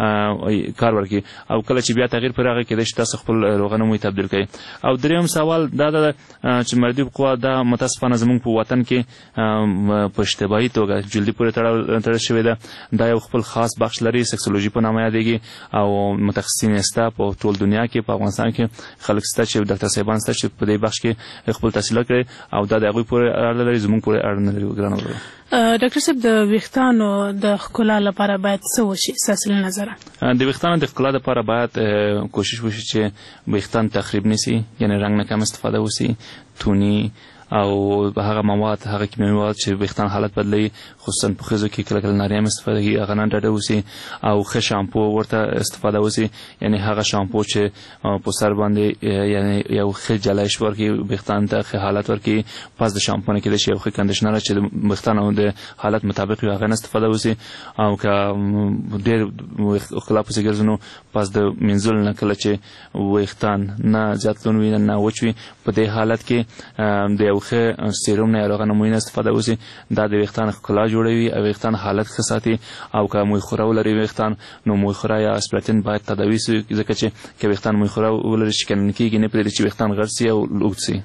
کار وکړي او کله چې بیا تغییر پر هغه کېدای شي تاسو خپل روغن موی تبدیل کړئ. او دریم سوال دا ده چې مردي قوه دا متاسفانه زموږ په وطن کې په اشتباهي توګه جلدي پورې تړل شوې ده. دا یو خپل خاص بخش لري، سکسولوژي په نامه یادېږي او متخصصین شته په ټول دنیا کې، په افغانستان کې خلک شته چې ډاکټر صاحبان شته چې په دې بخش کې خپل تحصیلات کړي او دا د هغوی پورې اړه لري، زموږ پورې اړه نه لري. ګرانه وروره، ډاکټر صاحب د ویښتانو د ښکلا لپاره باید څه وشي ستاسو له نظره؟ د ویښتانو د ښکلا لپاره باید کوشش وشي چې ویښتان تخریب نه سي، یعنې رنګ نه کم استفاده وسي، توني او هغه مواد هغه کیمیاوي مواد چې ویښتان حالت بدلوي خصوصا په ښځو کې کله کله ناري هم استفاده کېږي هغه نه ډډه وسي او ښه شامپو ورته استفاده وسي، یعنې هغه شامپو چې په سر باندې یعنې یو ښه جلایش ورکړي ویښتان ته ښه حالت ورکړي. پس د شامپو نه کېدای شي یو ښه کنډیشنر چې د ویښتانو د حالت مطابق وي هغه نه استفاده وسي. او که ډېر ښکلا پسې ګرځو نو پس د مینځلو نه کله چې ویښتان نه زیات لون وي نه وچ وي په دې حالت کې د یو ښه سیروم نه یا روغن موی نه استفاده وسي. دا د ویښتان ښکلا جوړوي او ویښتان حالت ښه ساتي. او که موی خوره ولري ویښتان نو موی خوره یا اسپراتین باید تداوي سي، ځکه چې که ویښتان موی خوره ولري شکنن کېږي نه پرېږدي چې ویښتان غټ سي او اوږد سي.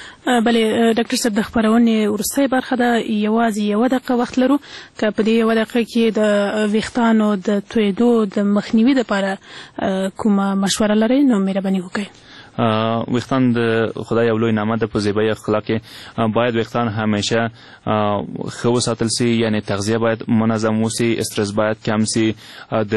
بله ډاکټر صاحب د خپرونې وروستۍ برخه ده، یوازې یوه دقیقه وخت لرو. که په دې یوه دقیقه کې د ویښتانو د تویدو د مخنیوي دپاره کومه مشوره لرئ نو مهرباني وکړئ. ویښتان د خدای یو لوی نعمت ده. په زیبایي ښکلا کې باید ویښتان همیشه ښه وساتل سي، یعنې تغذیه باید منظم وسي، استرس باید کم سي، د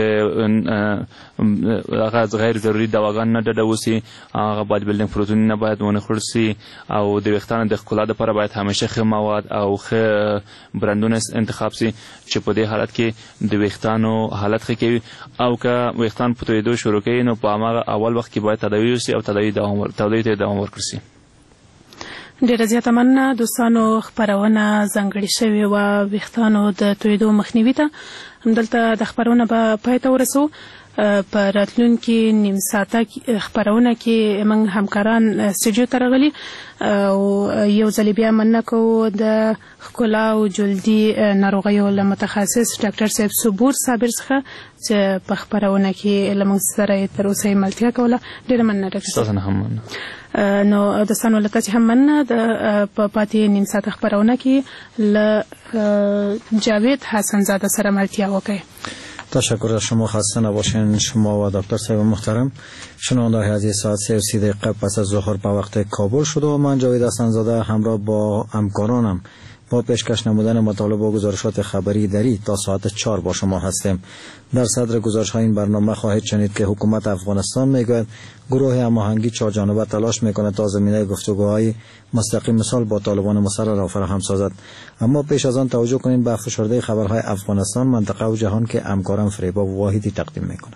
هغه غیر ضروري دواګان نه ډډه وسي، هغه باید بلډینګ پروتینونه باید ونه خوړل سي او د ویښتانو د ښکلا دپاره باید همیشه ښه مواد او ښه برندونه انتخاب سي چې په دې حالت کې د ویښتانو حالت ښه کوي. او که ویښتان په تویدو شروع کوي نو په هماغه اول وخت کې باید تداوي وسي او تداوي ته دوام ورکړل سي. ډیره زیاته مننه دوستانو. خبرونه ځانګړې شوې و ویښتانو د تویدو مخنیوي ته. همدلته د خبرونه به پای ته ورسو. په راتلونکي نیم ساعته خبرونه کې موږ همکاران استودیو ته راغلي او یو ځل بیا مننه کوو د ښکلا او جلدي ناروغیو له متخصص ډاکټر صاحب صبور صابر څخه چې په خبرونه کې له موږ سره تر اوسه ملتیا کوله. ډېره مننه ډاکټر صاحب. تاسو هم مننه. نو دوستانو له تاسو هم مننه. په پاتې نیم ساعته خبرونه کې له جاوید حسن زاده سره ملتیا وکړئ. تشکر از شما. خسته نباشین شما و دکتر صاحب محترم. شنونده‌های عزیز، ساعت 3:30 دقیقه پس از ظهر به وقت کابل شد و من جاوید حسن زاده همراه با همکارانم با پیشکش نمودن مطالب و گزارشات خبری دری تا ساعت 4 با شما هستیم. در صدر گزارش‌های این برنامه خواهید شنید که حکومت افغانستان میگوید گروه هماهنگی 4 جانبه تلاش میکنه تا زمینه گفتگوهای مستقیم مثال با طالبان مسلح را فراهم سازد. اما پیش از آن توجه کنیم به فشرده خبرهای افغانستان، منطقه و جهان که همکارم فریبا واحدی تقدیم میکنه.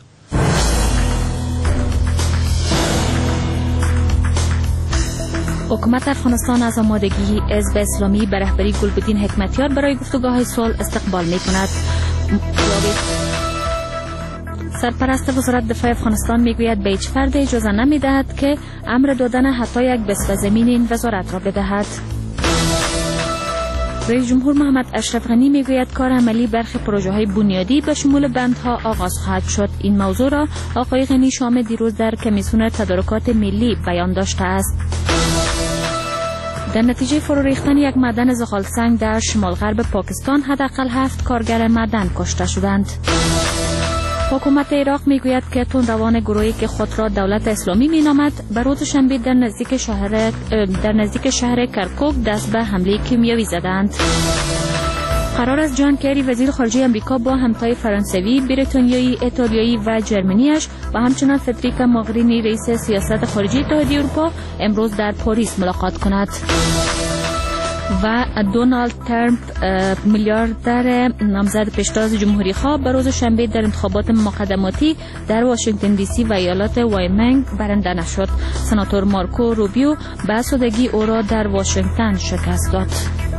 حکومت افغانستان از آمادگی حزب اسلامی به رهبری گلبدین حکمتیار برای گفتگوهای صلح استقبال می‌کند. سرپرست وزارت دفاع افغانستان میگوید به هیچ فرد اجازه نمیدهد که امر دادن حتی یک بسته زمین این وزارت را بدهد. رئیس جمهور محمد اشرف غنی میگوید کار عملی برخی پروژه‌های بنیادی به شمول بندها آغاز خواهد شد. این موضوع را آقای غنی شام دیروز در کمیسیون تدارکات ملی بیان داشته است. در نتیجه فرو ریختن یک معدن زغال سنگ در شمال غرب پاکستان حداقل 7 کارگر معدن کشته شدند. حکومت عراق میگوید که تندروان گروهی که خود را دولت اسلامی مینامد به روز شنبه در نزدیک شهر کرکوک دست به حمله کیمیایی زدند. قرار است جان کری وزیر خارجه امریکا با همتای فرانسوی، بریتانیایی، ایتالیایی و جرمنیش و همچنان فدریکا موغرینی رئیس سیاست خارجی اتحادیه اروپا امروز در پاریس ملاقات کند. و دونالد ترامپ میلیاردر نامزد پیشتاز جمهوری خواه به روز شنبه در انتخابات مقدماتی در واشنگتن دی سی و ایالات وایومینگ برنده نشد. سناتور مارکو روبیو به آسودگی او را در واشنگتن شکست داد.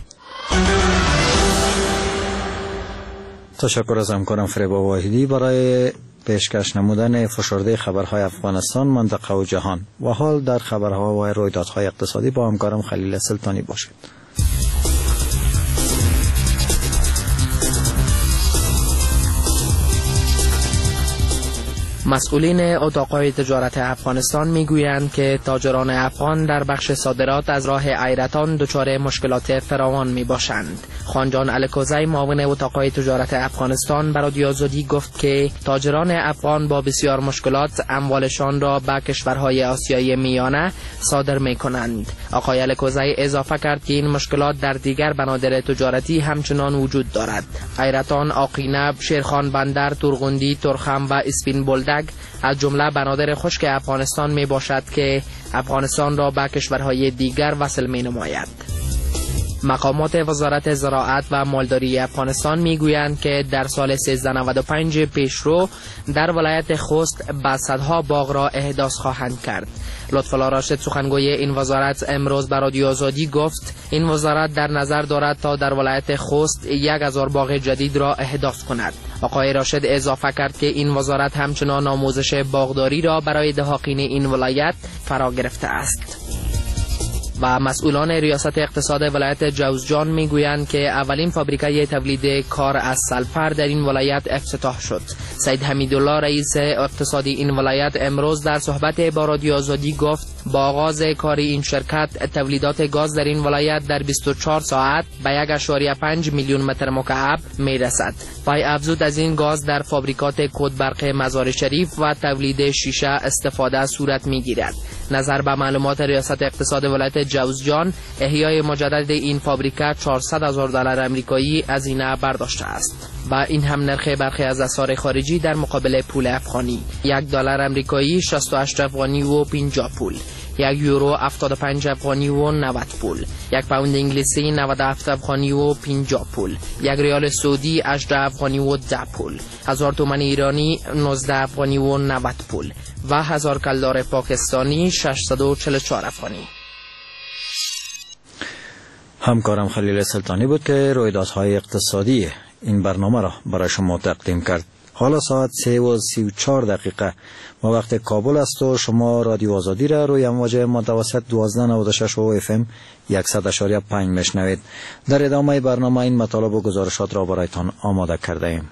تشکر از همکارم فریبا واحدی برای پیشکش نمودن فشرده خبرهای افغانستان، منطقه و جهان. و حال در خبرها و رویدادهای اقتصادی با همکارم خلیل سلطانی باشید. مسئولین اتاقهای تجارت افغانستان میگویند که تاجران افغان در بخش صادرات از راه ایرتان دچار مشکلات فراوان می باشند. خانجان الکوزی معاون اتاقهای تجارت افغانستان به رادیو آزادی گفت که تاجران افغان با بسیار مشکلات اموالشان را به کشورهای آسیایی میانه صادر می کنند. آقای الکوزی اضافه کرد که این مشکلات در دیگر بنادر تجارتی همچنان وجود دارد. ایرتان، آقینب، شیرخان بندر، تورغوندی، ترخم و اسپین بولدک از جمله بنادر خشک افغانستان می باشد که افغانستان را به کشورهای دیگر وصل می نماید. مقامات وزارت زراعت و مالداری افغانستان میگویند که در سال 1395 پیشرو در ولایت خوست به صدها باغ را احداث خواهند کرد. لطفالله راشد سخنگوی این وزارت امروز به رادیو آزادی گفت این وزارت در نظر دارد تا در ولایت خوست 1000 باغ جدید را احداث کند. آقای راشد اضافه کرد که این وزارت همچنان آموزش باغداری را برای دهاقین این ولایت فرا گرفته است. و مسئولان ریاست اقتصاد ولایت جوزجان میگویند که اولین فابریکه تولید کار از سلفر در این ولایت افتتاح شد. سید حمیدالله رئیس اقتصادی این ولایت امروز در صحبت با رادیو آزادی گفت با آغاز کار این شرکت تولیدات گاز در این ولایت در 24 ساعت به 1.5 میلیون متر مکعب میرسد. پای افزود از این گاز در فابریکات کودبرق مزار شریف و تولید شیشه استفاده صورت میگیرد. نظر به معلومات ریاست اقتصاد ولایت جوزجان احیای مجدد این فابریکه $400,000 آمریکایی هزینه برداشته است. و این هم نرخ برخی از اسعار خارجی در مقابل پول افغانی: $1 آمریکایی 68 افغانی و 50 پول، 1 یورو 75 افغانی و 90 پول، 1 پوند انگلیسی 97 افغانی و 50 پول، 1 ریال سعودی 18 افغانی و 10 پول، 1000 تومان ایرانی 19 افغانی و 90 پول و 1000 کلدار پاکستانی 644 افغانی. همکارم خلیل سلطانی بود که رویدادهای اقتصادی این برنامه را برای شما تقدیم کرد. حالا ساعت 3:34 و وقت کابل است و شما رادیو آزادی را روی امواج متوسط 1296 و FM 100.5 میشنوید. در ادامه برنامه این مطالب و گزارشات را برایتان آماده کرده ایم.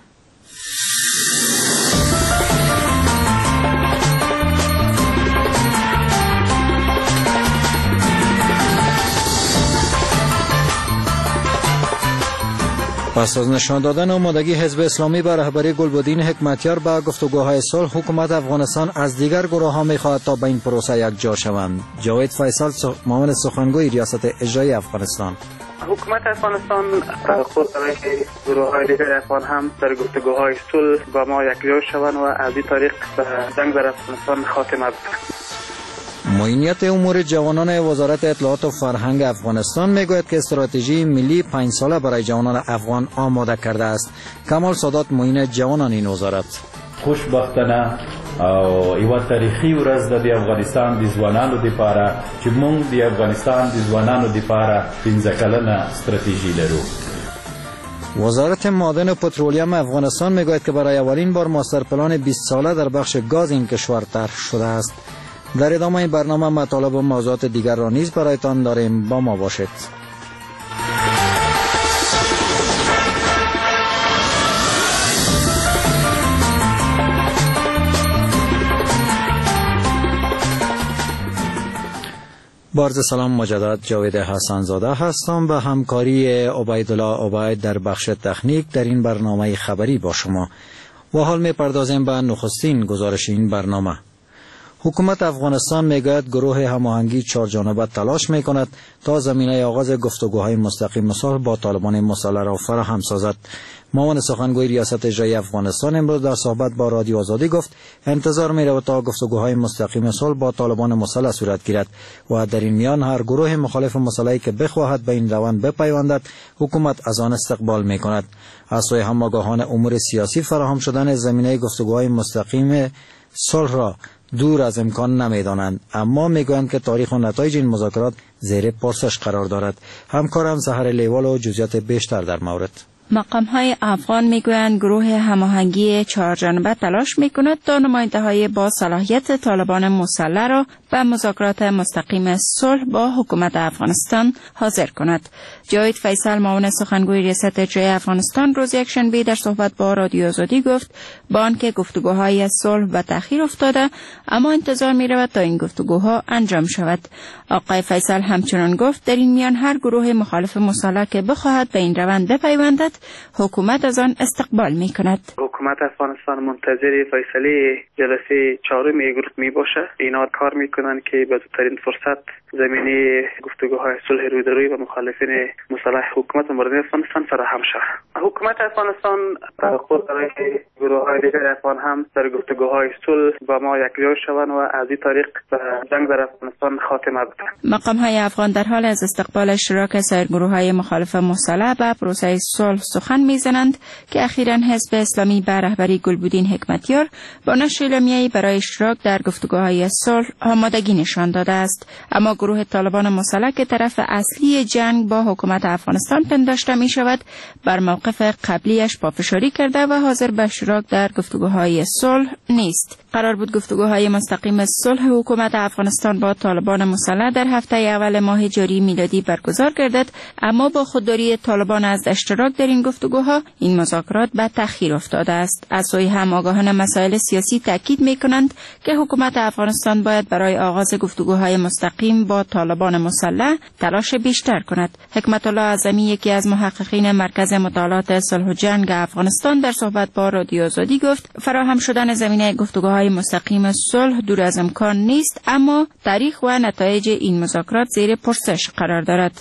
پس از نشان دادن آمادگی حزب اسلامی به رهبری گلبدین حکمتیار به گفتگوهای صلح، حکومت افغانستان از دیگر گروه‌ها می‌خواهد تا به این پروسه یکجا شوند. جاوید فیصل، معاون سخنگوی ریاست اجرایی افغانستان: حکومت افغانستان خود داره که گروه‌های دیگر افغان هم در گفتگوهای صلح با ما یکجا شوند و از این طریق به جنگ در افغانستان خاتمه بدهند. معینیت امور جوانان وزارت اطلاعات و فرهنگ افغانستان میگوید که استراتژی ملی 5 ساله برای جوانان افغان آماده کرده است. کمال سادات، معین جوانان این وزارت: خوشبختانه او یو تاریخي ورځ د افغانستان د ځوانانو لپاره چې موږ د افغانستان د ځوانانو لپاره 15 کلنه استراتژی لرو. وزارت معدن و پترولیم افغانستان میگوید که برای اولین بار ماستر پلان 20 ساله در بخش گاز این کشور طرح شده است. در ادامه برنامه مطالب و موضوعات دیگر را نیز برایتان داریم. با ما باشید. بارز سلام مجدد، جاوید حسن زاده هستم به همکاری عبیدالله عبید در بخش تکنیک در این برنامه خبری با شما. و حال می پردازیم به نخستین گزارش این برنامه. حکومت افغانستان میگوید گروه هماهنگی 4 جانبه تلاش میکند تا زمینه آغاز گفتگوهای مستقیم صلح با طالبان مسلح را فراهم سازد. معاون سخنگوی ریاست اجرایی افغانستان امروز در صحبت با رادیو آزادی گفت انتظار میرود تا گفتگوهای مستقیم صلح با طالبان مسلح صورت گیرد و در این میان هر گروه مخالف مسلحی که بخواهد به این روند بپیوندد حکومت از آن استقبال میکند. از سوی هم آگاهان امور سیاسی فراهم شدن زمینه گفتگوهای مستقیم صلح را دور از امکان نمیدانند، اما میگویند که تاریخ و نتایج این مذاکرات زیر پرسش قرار دارد. همکارم سحر لیوال و جزئیات بیشتر در مورد. مقام‌های افغان میگویند گروه هماهنگی 4 جانبه تلاش میکند تا نماینده‌های با صلاحیت طالبان مسلح را به مذاکرات مستقیم صلح با حکومت افغانستان حاضر کند. جاوید فیصل، معاون سخنگوی ریاست اجرایی افغانستان، روز یکشنبه در صحبت با رادیو آزادی گفت با آنکه گفتگوهای صلح به تأخیر افتاده اما انتظار می‌رود تا این گفتگوها انجام شود. آقای فیصل همچنان گفت در این میان هر گروه مخالف مسلح که بخواهد به این روند بپیوندد حکومت از آن استقبال می‌کند. حکومت افغانستان منتظر فیصله جلسه 4 گروه میباشه. اینا کار میکنن که به زودترین فرصت زمینه گفتگوهای صلح رویدادی و مخالفین مسلح حکومت مورد افغانستان فراهم شود. حکومت افغانستان خود داره که گروه‌های دیگر افغان هم در گفتگوهای صلح با ما یکجا شوند و از این طریق به جنگ در افغانستان خاتمه بدهند. مقام‌های افغان در حال از استقبال اشتراک سایر گروه‌های مخالف مسلح به پروسه صلح سخن میزنند که اخیراً حزب اسلامی به رهبری گلبدین حکمتیار با نشر اعلامیه‌ای برای اشتراک در گفتگوهای صلح آمادگی نشان داده است، اما گروه طالبان مسلح که طرف اصلی جنگ با حکومت افغانستان پنداشته می شود بر موقف قبلیش پافشاری کرده و حاضر به اشتراک در گفتگوهای صلح نیست. قرار بود گفتگوهای مستقیم صلح حکومت افغانستان با طالبان مسلح در هفته اول ماه جاری میلادی برگزار گردد، اما با خودداری طالبان از اشتراک در این گفتگوها این مذاکرات به تأخیر افتاده است. از سوی هم آگاهان مسائل سیاسی تاکید می‌کنند که حکومت افغانستان باید برای آغاز گفتگوهای مستقیم با طالبان مسلح تلاش بیشتر کند. حکمت الله اعظمی، یکی از محققین مرکز مطالعات صلح و جنگ افغانستان، در صحبت با رادیو آزادی گفت فراهم شدن زمینه گفتگوهای مستقیم صلح دور از امکان نیست، اما تاریخ و نتایج این مذاکرات زیر پرسش قرار دارد.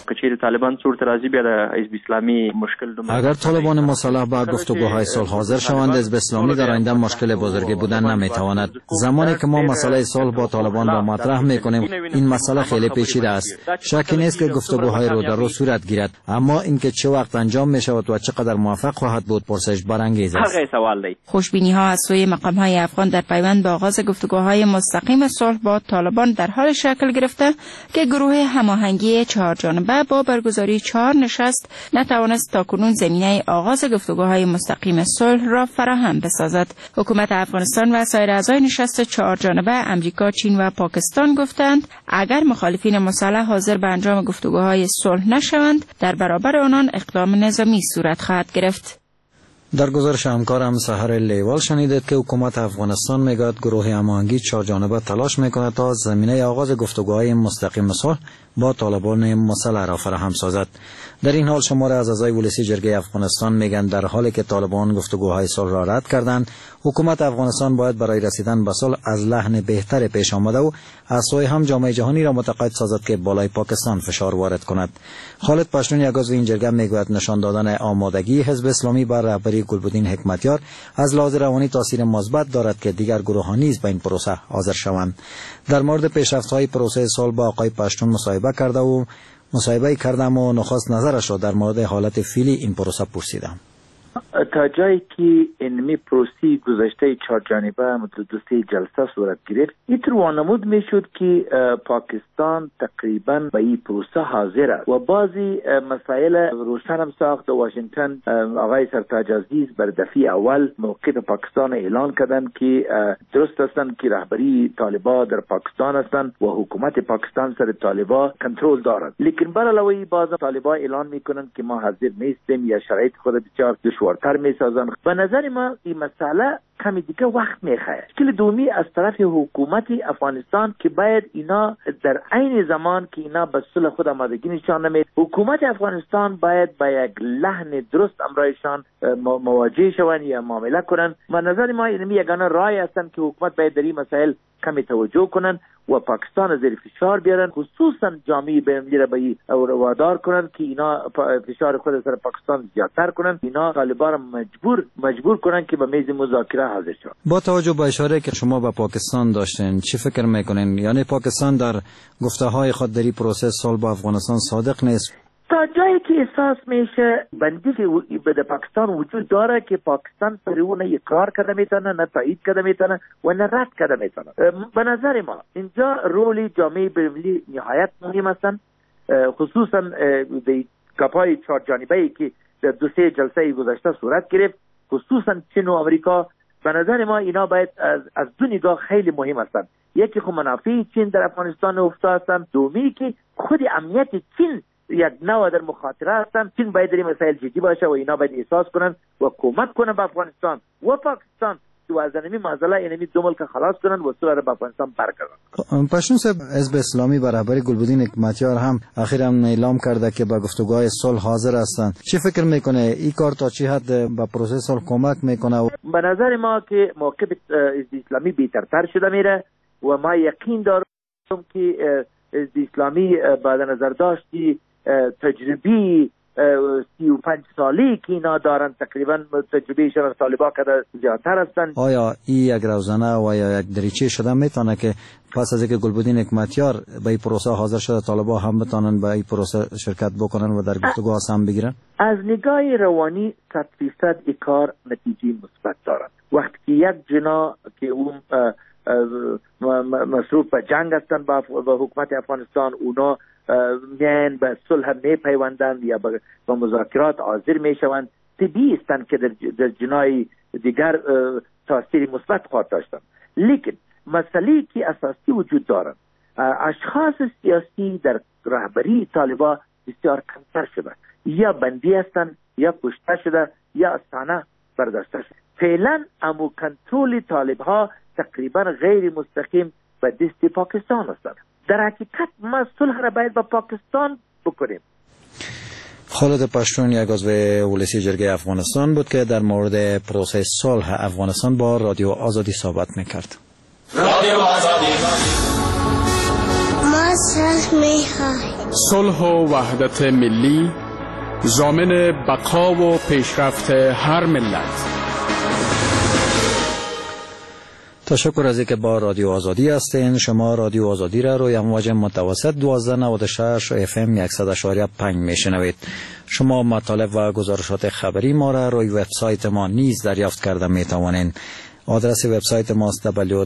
اگر طالبان مسلح با گفتگوهای صلح حاضر شوند، حزب اسلامی در آینده مشکل بزرگی بودن نمیتواند. زمانی که ما مسئله صلح با طالبان را مطرح میکنیم این مسئله خیلی پیچیده است. شکی نیست که گفتگوهای رو در رو صورت گیرد، اما اینکه چه وقت انجام می شود و چقدر موفق خواهد بود پرسش برانگیز است. خوشبینی ها از سوی مقام های افغان در پیوند مانند به آغاز گفتگوهای مستقیم صلح با طالبان در حال شکل گرفته که گروه هماهنگی 4 جانبه با برگزاری 4 نشست نتوانست تاکنون زمینه آغاز گفتگوهای مستقیم صلح را فراهم بسازد. حکومت افغانستان و سایر اعضای نشست 4 جانبه امریکا، چین و پاکستان گفتند اگر مخالفین مسلح حاضر به انجام گفتگوهای صلح نشوند در برابر آنان اقدام نظامی صورت خواهد گرفت. در گزارش همکارم سحر لیوال شنیدید که حکومت افغانستان میگوید گروه هماهنگی 4 جانبه تلاش میکند تا زمینه آغاز گفتگوهای مستقیم صلح با طالبان مسلح را فراهم سازد. در این حال شمار از اعضای ولسی جرگه افغانستان میگن در حالی که طالبان گفتگوهای صلح را رد کردند، حکومت افغانستان باید برای رسیدن به صلح از لحن بهتر پیش آمده و از سوی هم جامعه جهانی را متقاعد سازد که بالای پاکستان فشار وارد کند. خالد پشتون، یک عضو این جرگه، میگوید نشان دادن آمادگی حزب اسلامی بر رهبری گلبدین حکمتیار از لحاظ روانی تاثیر مثبت دارد که دیگر گروه‌ها نیز به این پروسه حاضر شوند. در مورد پیشرفت‌های پروسه صلح با آقای پشتون مصاحبه کردم و نخست نظرش را در مورد حالت فعلی این پروسه پرسیدم. تا جایی که اینمی پروسی گذشته 4 جانبه مدت 3 جلسه صورت گرفت، اینطور وانمود میشد که پاکستان تقریبا به این پروسه حاضر است و بعضی مسائل روشن هم ساخت. در واشنگتن آقای سرتاج عزیز بر دفعه اول موقف پاکستان اعلان کردند که درست هستند که رهبری طالبان در پاکستان هستند و حکومت پاکستان سر طالبان کنترل دارد، لیکن بر علاوه بعض طالبان اعلان میکنند که ما حاضر نیستیم یا شرایط خود بسیار دشوارتر میسازند. به نظر ما این مسئله کمی دیگه وقت میخواد. مشکل دومی از طرف حکومت افغانستان که باید اینا در عین زمان که اینا به صلح خود آمادگی نشان نمید، حکومت افغانستان باید با یک لحن درست امرایشان مواجه شوند یا معامله کنند. به نظر ما این یگانه راه هستند که حکومت باید در این مسائل کمی توجه کنند و پاکستان زیر فشار بیارن، خصوصا جامعه بین‌المللی را به وادار کنند که اینا فشار خود سر پاکستان زیادتر کنند، اینا طالبان را مجبور کنند که به میز مذاکره حاضر شوند. با توجه به اشاره که شما به پاکستان داشتین، چی فکر میکنین؟ یعنی پاکستان در گفته‌های خود در پروسه صلح با افغانستان صادق نیست؟ تا جایی که احساس میشه بندی که به پاکستان وجود داره که پاکستان سر اون نه اقرار کرده میتونه، نه تایید کرده میتونه و نه رد کرده میتونه. به نظر ما اینجا رول جامعه بین‌المللی نهایت مهم است، خصوصا در گپ‌های 4 جانبه‌ای که در 2-3 جلسه گذشته صورت گرفت، خصوصا چین و آمریکا. به نظر ما اینا باید از دو نگاه خیلی مهم هستند. یکی خود منافع چین در افغانستان افتاد هستند، دومی که خود امنیت چین یک نوع در مخاطره هستند. چین باید در این مسائل جدی باشه و اینا باید احساس کنند و کمک کنند به افغانستان و پاکستان تو از اینمی معضله اینمی دو ملک خلاص کنند و صلح را به افغانستان برگردانند. پشتون صاحب، حزب اسلامی به رهبری گلبدین حکمتیار هم اخیراً اعلام کرده که به گفتگوهای صلح حاضر هستند. چی فکر میکنه این کار تا چه حد به پروسه صلح کمک میکنه؟ به نظر ما که موقف حزب اسلامی بهترتر شده میره و ما یقین دارم که حزب اسلامی بعد نظر داشتی تجربی 35 سالی که اینا دارن، تقریبا تجربهشون از طالبان کده زیادتر هستند. آیا این یک روزنه و یا یک دریچه شده میتونه که پس از اینکه گلبدین حکمتیار به این پروسه حاضر شده، طالبان هم بتونن به این پروسه شرکت بکنن و در گفتگو هم بگیرن؟ از نگاه روانی 100% این کار نتیجه مثبت دارد. وقتی که یک جنا که اون مصروف به جنگ هستند با حکومت افغانستان، اونا میان به صلح میپیوندند یا به مذاکرات حاضر میشوند، طبیعی استند که در جنای دیگر تاثیر مثبت خواهد داشتند. لیکن مسئله که اساسی وجود دارند، اشخاص سیاسی در رهبری طالبان بسیار کمتر شده، یا بندی هستند یا کشته شده یا از صحنه برداشته شده. فعلا امو کنترل طالبها تقریبا غیر مستقیم به دست پاکستان هستند. در حقیقت ما صلح را باید با پاکستان بکنیم. خالد پشتون، یک عضو ولسی جرگه افغانستان بود که در مورد پروسه صلح افغانستان با رادیو آزادی صحبت میکرد. رادیو آزادی ما صلح میخواهیم. صلح و وحدت ملی ضامن بقا و پیشرفت هر ملت. تشکر از اینکه با رادیو آزادی هستین. شما رادیو آزادی را روی امواج متوسط 1296 FM 100.5 میشنوید. شما مطالب و گزارشات خبری ما را روی وبسایت ما نیز دریافت کرده میتوانید. آدرس وبسایت ماست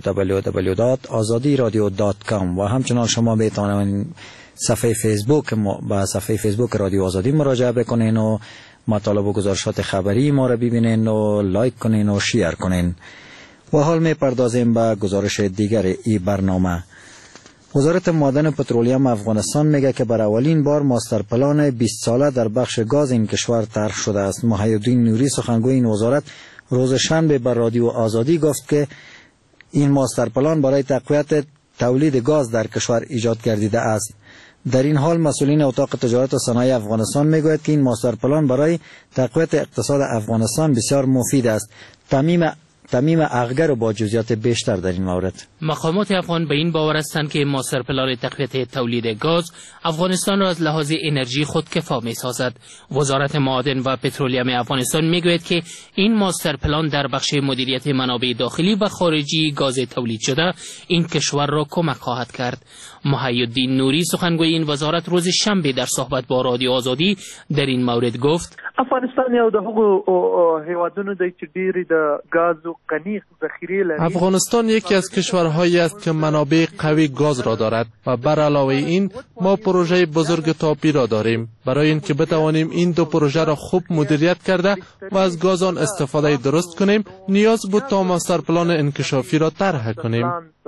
www.azadiradio.com و همچنان شما میتونید صفحه فیسبوک با صفحه فیسبوک رادیو آزادی مراجعه بکنین و مطالب و گزارشات خبری ما را ببینین و لایک کنین و شیر کنین. و حال میپردازیم به گزارش دیگر ای برنامه. وزارت معدن و پترولیم افغانستان میگه که برای اولین بار ماستر پلان 20 ساله در بخش گاز این کشور طرح شده است. محی‌الدین نوری سخنگوی این وزارت روز شنبه بر رادیو آزادی گفت که این ماستر پلان برای تقویت تولید گاز در کشور ایجاد گردیده است. در این حال مسئولین اتاق تجارت و صنایع افغانستان میگوید که این ماستر پلان برای تقویت اقتصاد افغانستان بسیار مفید است. تمیم اغگر با جزئیات بیشتر در این مورد. مقامات افغان به این باور هستند که ماستر پلان تقویت تولید گاز افغانستان را از لحاظ انرژی خودکفا می‌سازد. وزارت معادن و پترولیم افغانستان میگوید که این ماستر پلان در بخش مدیریت منابع داخلی و خارجی گاز تولید شده این کشور را کمک خواهد کرد. محی‌الدین نوری سخنگوی این وزارت روز شنبه در صحبت با رادیو آزادی در این مورد گفت: افغانستان یو د هغو هیوادونو دی چې ډېرې د ګازو غني ذخیره لري. افغانستان یکی از کشورهایی است که منابع قوی گاز را دارد و بر علاوه این ما پروژه بزرگ تاپی را داریم. برای اینکه بتوانیم این دو پروژه را خوب مدیریت کرده و از گاز آن استفاده درست کنیم نیاز بود تا ماستر پلان انکشافی را طرح کنیم.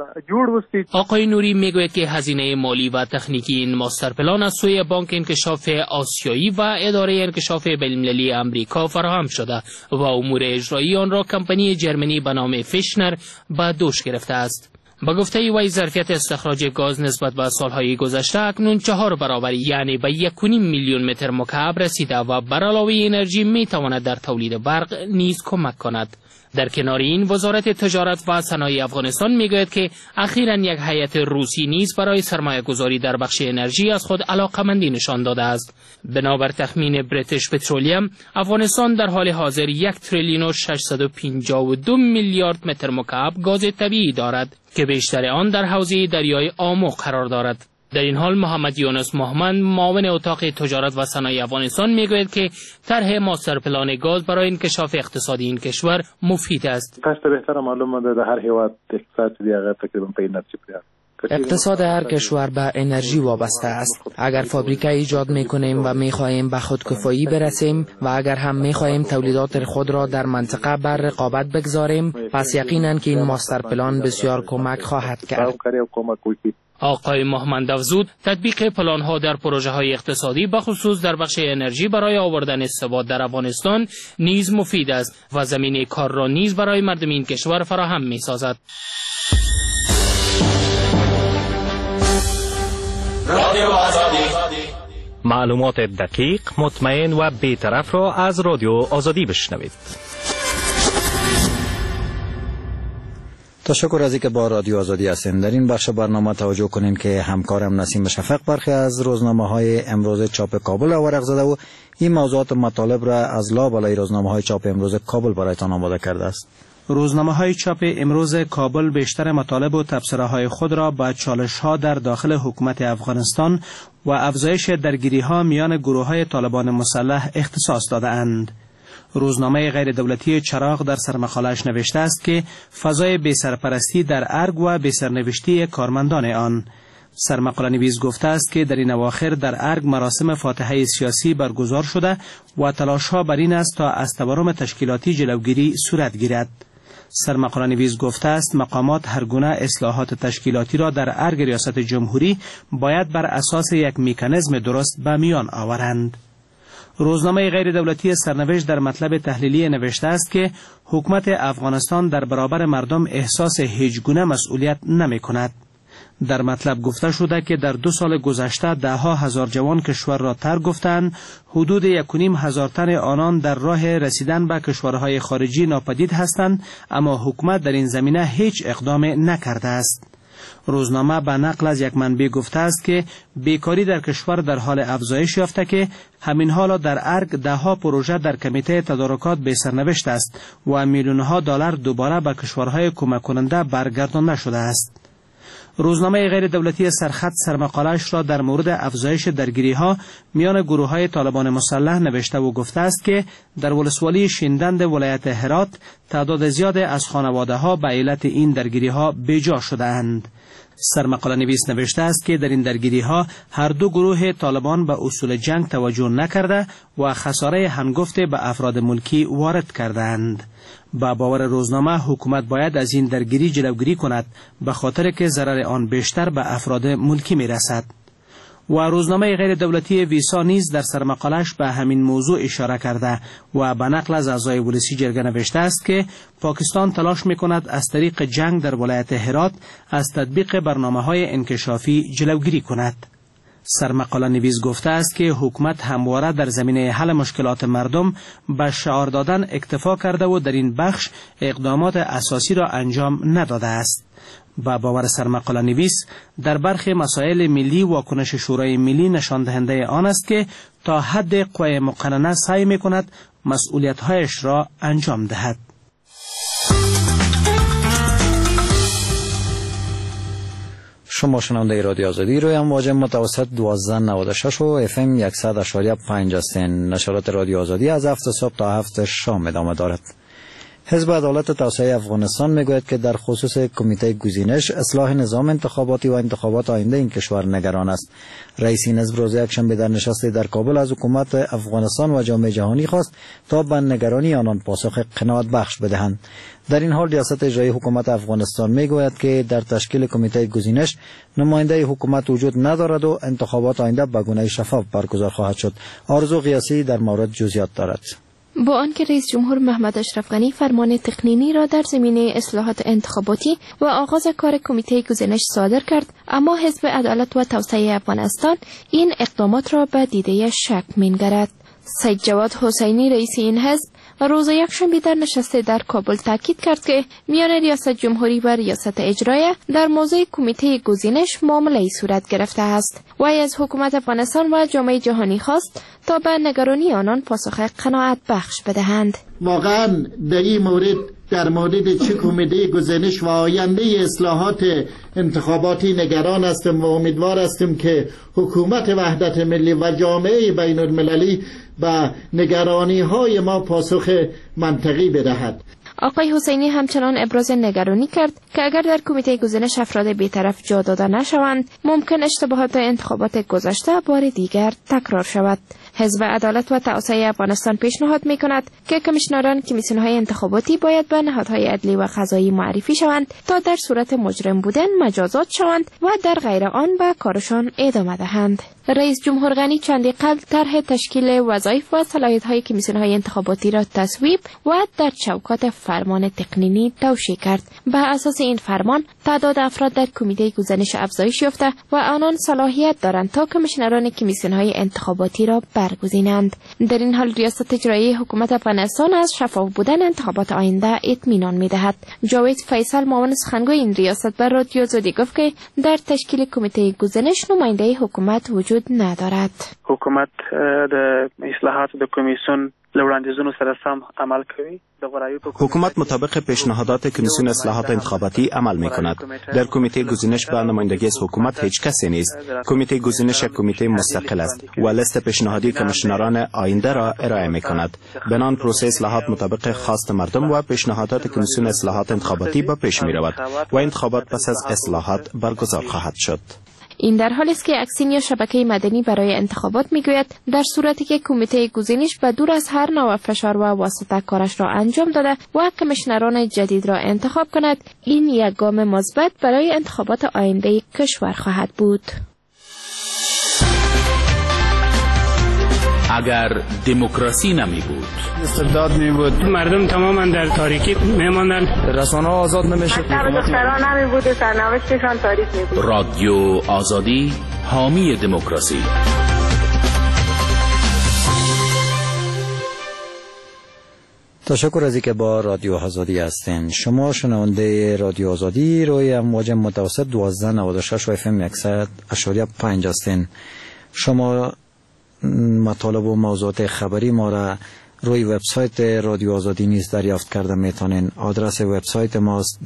آقای نوری میگوید که هزینه مالی و تکنیکی این ماستر پلان از سوی بانک انکشاف آسیایی و اداره انکشاف بین‌المللی امریکا فراهم شده و امور اجرایی آن را کمپانی جرمنی به نام فیشنر به دوش گرفته است. با گفته وی ظرفیت استخراج گاز نسبت به سالهای گذشته اکنون 4 برابر یعنی به 1.5 میلیون متر مکعب رسیده و بر علاوه انرژی می تواند در تولید برق نیز کمک کند. در کنار این وزارت تجارت و صنایع افغانستان میگوید که اخیراً یک هیئت روسی نیز برای سرمایه گذاری در بخش انرژی از خود علاقمندی نشان داده است. بنابر تخمین بریتیش پترولیم افغانستان در حال حاضر 1 تریلیون و 652 میلیارد متر مکعب گاز طبیعی دارد که بیشتر آن در حوزه دریای آمو قرار دارد. در این حال محمد یونس محمد معاون اتاق تجارت و صنایع افغانستان میگوید که طرح ماستر پلان گاز برای انکشاف اقتصادی این کشور مفید است. بهتر معلومه در هر هیواد اقتصاد دیگر تقریبا په انرژی پریاد. اقتصاد هر کشور به انرژی وابسته است. اگر فابریکه ایجاد میکنیم و میخواهیم به خودکفایی برسیم و اگر هم میخواهیم تولیدات خود را در منطقه بر رقابت بگذاریم پس یقینا که این ماستر پلان بسیار کمک خواهد کرد. آقای محمد افزود تطبیق پلان‌ها در پروژه‌های اقتصادی بخصوص در بخش انرژی برای آوردن ثبات در افغانستان نیز مفید است و زمینه کار را نیز برای مردم این کشور فراهم می‌سازد. رادیو آزادی معلومات دقیق، مطمئن و بی‌طرف را از رادیو آزادی بشنوید. تشکر از اینکه با رادیو آزادی هستین. در این بخش برنامه توجه کنین که همکارم نسیم شفق برخی از روزنامه‌های امروز چاپ کابل ورق زده و این موضوعات مطالب را از لابلای روزنامه‌های چاپ امروز کابل برایتان آماده کرده است. روزنامه‌های چاپ امروز کابل بیشتر مطالب و تبصره‌های خود را با چالش‌ها در داخل حکومت افغانستان و افزایش درگیری‌ها میان گروه‌های طالبان مسلح اختصاص داده‌اند. روزنامه غیر دولتی چراغ در سرمقاله‌اش نوشته است که فضای بی‌سرپرستی در ارگ و بی‌سرنوشتی کارمندان آن. سرمقاله نویس گفته است که در این اواخر در ارگ مراسم فاتحه سیاسی برگزار شده و تلاش‌ها بر این است تا از تورم تشکیلاتی جلوگیری صورت گیرد. سرمقاله نویس گفته است مقامات هر گونه اصلاحات تشکیلاتی را در ارگ ریاست جمهوری باید بر اساس یک مکانیزم درست به میان آورند. روزنامه غیر دولتی سرنوشت در مطلب تحلیلی نوشته است که حکومت افغانستان در برابر مردم احساس هیچ گونه مسئولیت نمی کند. در مطلب گفته شده که در 2 سال گذشته 10,000 جوان کشور را ترک گفتند، حدود 1,500 تن آنان در راه رسیدن به کشورهای خارجی ناپدید هستند، اما حکومت در این زمینه هیچ اقدام نکرده است. روزنامه به نقل از یک منبع گفته است که بیکاری در کشور در حال افزایش یافته که همین حالا در ارگ 10 پروژه در کمیته تدارکات به سرنوشت است و میلیون‌ها دلار دوباره به کشورهای کمک کننده برگردانده شده است. روزنامه غیر دولتی سرخط سرمقاله‌اش را در مورد افزایش درگیری‌ها میان گروه‌های طالبان مسلح نوشته و گفته است که در ولسوالی شیندند ولایت هرات تعداد زیاد از خانواده ها به علت این درگیری ها بیجا شدند. سرمقاله نویس نوشته است که در این درگیری ها هر دو گروه طالبان به اصول جنگ توجه نکرده و خساره هنگفت به افراد ملکی وارد کردند. با باور روزنامه حکومت باید از این درگیری جلوگیری کند به خاطر که ضرر آن بیشتر به افراد ملکی می رسد. و روزنامه غیر دولتی ویسا نیز در سرمقالش به همین موضوع اشاره کرده و به نقل از اعضای ولسی جرگه نوشته است که پاکستان تلاش می کند از طریق جنگ در ولایت هرات از تطبیق برنامه‌های انکشافی جلوگیری کند. سرمقاله نویس گفته است که حکومت همواره در زمینه حل مشکلات مردم به شعار دادن اکتفا کرده و در این بخش اقدامات اساسی را انجام نداده است. با باور سرمقاله نویس در برخی مسائل ملی واکنش شورای ملی نشان دهنده آن است که تا حد قوه مقننه سعی می کند مسئولیت‌هایش را انجام دهد. شما شنونده رادیو آزادی روی امواج متوسط 1296 و FM 100.5 هستین. نشرات رادیو آزادی از 7 صبح تا 7 شام ادامه دارد. حزب عدالت توسعه افغانستان میگوید که در خصوص کمیته گزینش اصلاح نظام انتخاباتی و انتخابات آینده این کشور نگران است. رئیس این حزب روز یکشنبه در نشستی در کابل از حکومت افغانستان و جامعه جهانی خواست تا به نگرانی آنان پاسخ قناعت بخش بدهند. در این حال ریاست اجرایی حکومت افغانستان میگوید که در تشکیل کمیته گزینش نماینده حکومت وجود ندارد و انتخابات آینده به گونه شفاف برگزار خواهد شد. آرزو قیاسی در مورد جزئیات دارد. با آنکه رئیس جمهور محمد اشرف غنی فرمان تقنینی را در زمینه اصلاحات انتخاباتی و آغاز کار کمیته گزینش صادر کرد، اما حزب عدالت و توسعه افغانستان این اقدامات را به دیده شک می‌نگرد. سید جواد حسینی رئیس این حزب روز یکشنبه در نشست در کابل تاکید کرد که میان ریاست جمهوری و ریاست اجرایی در موضوع کمیته گزینش معامله‌ای صورت گرفته است. وی از حکومت افغانستان و جامعه جهانی خواست تا به نگرانی آنان پاسخ قناعت بخش بدهند. واقعا در این مورد در مورد چه کمیته گزینش و آینده اصلاحات انتخاباتی نگران هستم و امیدوار هستم که حکومت وحدت ملی و جامعه بین المللی به نگرانی های ما پاسخ منطقی بدهد. آقای حسینی همچنان ابراز نگرانی کرد که اگر در کمیته گزینش افراد بی‌طرف جا داده نشوند، ممکن اشتباهات انتخابات گذشته بار دیگر تکرار شود. حزب عدالت و توسعه افغانستان پیشنهاد می‌کند که کمیشنران کمیسیون‌های انتخاباتی باید به نهادهای عدلی و قضایی معرفی شوند تا در صورت مجرم بودن مجازات شوند و در غیر آن به کارشان ادامه دهند. رئیس جمهور غنی چندی قبل طرح تشکیل وظایف و صلاحیت‌های کمیسیون‌های انتخاباتی را تصویب و در چوکات فرمان تقنینی توشیح کرد. به اساس این فرمان تعداد افراد در کمیته گزینش افزایش یافته و آنان صلاحیت دارند تا کمیشنران کمیسیون‌های انتخاباتی را برگزینند. در این حال ریاست اجرایی حکومت افغانستان از شفاف بودن انتخابات آینده اطمینان می‌دهد. جاوید فیصل معاون سخنگوی این ریاست بر رادیو آزادی گفت که در تشکیل کمیته گزینش نماینده حکومت وجود ندارد. حکومت د اصلاحات د کمیسیون لوړاندیزونو سره سم عمل کوي. حکومت مطابق پیشنهادات کمیسیون اصلاحات انتخاباتی عمل می کند. در کمیته گزینش به نمایندگی از حکومت هیچ کسی نیست. کمیته گزینش یک کمیته مستقل است و لیست پیشنهادی کمیشنران آینده را ارائه می کند. بنان پروسه اصلاحات مطابق خواست مردم و پیشنهادات کمیسیون اصلاحات انتخاباتی به پیش می رود و انتخابات پس از اصلاحات برگزار خواهد شد. این در حالی است که اکسین یا شبکه مدنی برای انتخابات میگوید در صورتی که کمیته گزینش به دور از هر نوع فشار و واسطه کارش را انجام داده و کمیشنران جدید را انتخاب کند، این یک گام مثبت برای انتخابات آینده کشور خواهد بود. اگر دموکراسی نمی بود، استبداد می بود، مردم تماما در تاریکی می ماندن، رسانه آزاد نمی شد، دختران نمی بود، سرنوشتشان تاریک می بود. رادیو آزادی حامی دموکراسی. تشکر از اینکه با رادیو آزادی هستین. شما شنونده رادیو آزادی روی امواج متوسط 1296 و FM 100.5 هستین. شما مطالب و موضوعات خبری ما را روی وبسایت رادیو آزادی نیز دریافت کرده میتونین. آدرس وبسایت ماست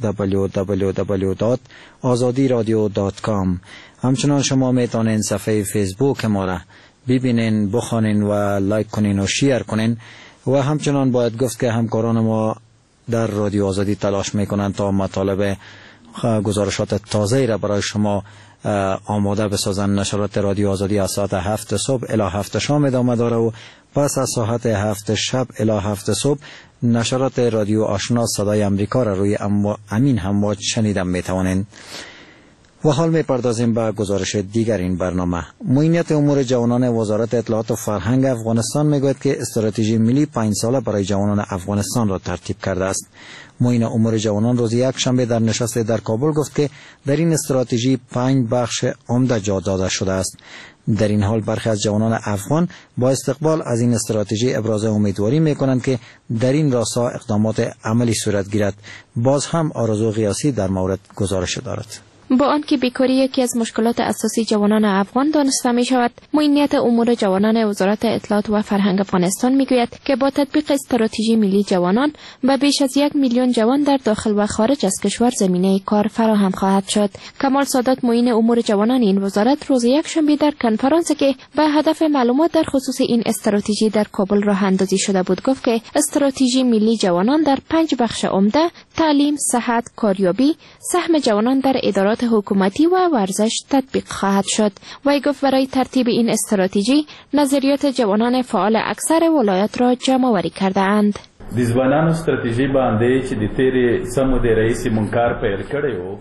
www.azadiradio.com. همچنان شما میتونین صفحه فیسبوک ما را ببینین، بخوانین و لایک کنین و شیر کنین. و همچنان باید گفت که همکاران ما در رادیو آزادی تلاش میکنند تا مطالب گزارشات تازه را برای شما آماده بسازند. نشرات رادیو آزادی از ساعت 7 صبح الی 7 شام ادامه داره و پس از ساعت 7 شب الی 7 صبح نشرات رادیو آشنا صدای امریکا را روی امین هموار شنیدن میتوانند. و حال میپردازیم به گزارش دیگر این برنامه. معینیت امور جوانان وزارت اطلاعات و فرهنگ افغانستان میگوید که استراتژی ملی 5 ساله برای جوانان افغانستان را ترتیب کرده است. معین امور جوانان روز یکشنبه در نشست در کابل گفت که در این استراتژی 5 بخش عمده جا داده شده است. در این حال برخی از جوانان افغان با استقبال از این استراتژی ابراز امیدواری میکنند که در این راستا اقدامات عملی صورت گیرد. باز هم آرزو قیاسی در مورد گزارش دارد. با آنکه بیکاری یکی از مشکلات اساسی جوانان افغان دانسته می شود، معینیت امور جوانان وزارت اطلاعات و فرهنگ افغانستان می گوید که با تطبیق استراتژی ملی جوانان به بیش از 1 میلیون جوان در داخل و خارج از کشور زمینه کار فراهم خواهد شد. کمال سادات معین امور جوانان این وزارت روز یکشنبه در کنفرانسی که به هدف معلومات در خصوص این استراتژی در کابل راه اندازی شده بود گفت که استراتژی ملی جوانان در 5 بخش عمده تعلیم، صحت، کاریابی، سهم جوانان در ادارات حکومتی و ورزش تطبیق خواهد شد. وی گفت برای ترتیب این استراتژی نظریات جوانان فعال اکثر ولایات را جمع آوری کرده اند. د ځوانانو ستراتیژي باندې چې د تیرې سمو د رئیس منکار پیل کړی و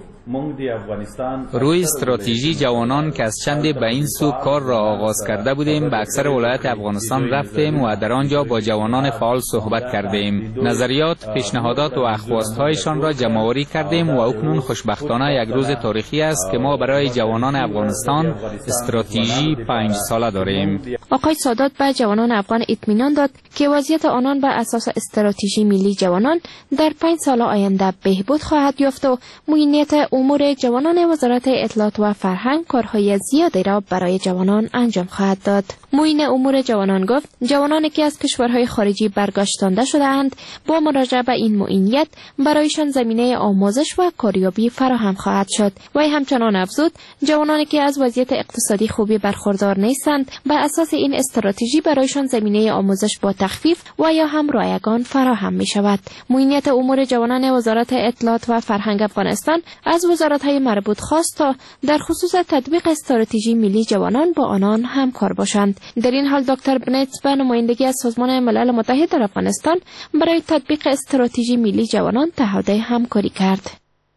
روی استراتژی جوانان که از چند به این سو کار را آغاز کرده بودیم به اکثر ولایت افغانستان رفتیم و در آنجا با جوانان فعال صحبت کردیم. نظریات، پیشنهادات و اخواست‌هایشان را جمع‌آوری کردیم و اکنون خوشبختانه یک روز تاریخی است که ما برای جوانان افغانستان استراتژی 5 ساله داریم. آقای سادات به جوانان افغان اطمینان داد که وضعیت آنان بر اساس استراتژی ملی جوانان در 5 سال آینده بهبود خواهد یافت و معینیت امور جوانان وزارت اطلاعات و فرهنگ کارهای زیادی را برای جوانان انجام خواهد داد. معین امور جوانان گفت جوانانی که از کشورهای خارجی برگشتانده شده‌اند با مراجعه به این معینیت برایشان زمینه آموزش و کاریابی فراهم خواهد شد. و همچنان افزود جوانانی که از وضعیت اقتصادی خوبی برخوردار نیستند به اساس این استراتژی برایشان زمینه آموزش با تخفیف و یا هم رایگان فراهم می شود. معینیت امور جوانان وزارت اطلاعات و فرهنگ افغانستان از وزارت‌های مربوط خواست تا در خصوص تطبیق استراتژی ملی جوانان با آنان همکار باشند. در این حال دکتر بنیتس به نمایندگی از سازمان ملل متحد در افغانستان برای تطبیق استراتژی ملی جوانان تعهد همکاری کرد.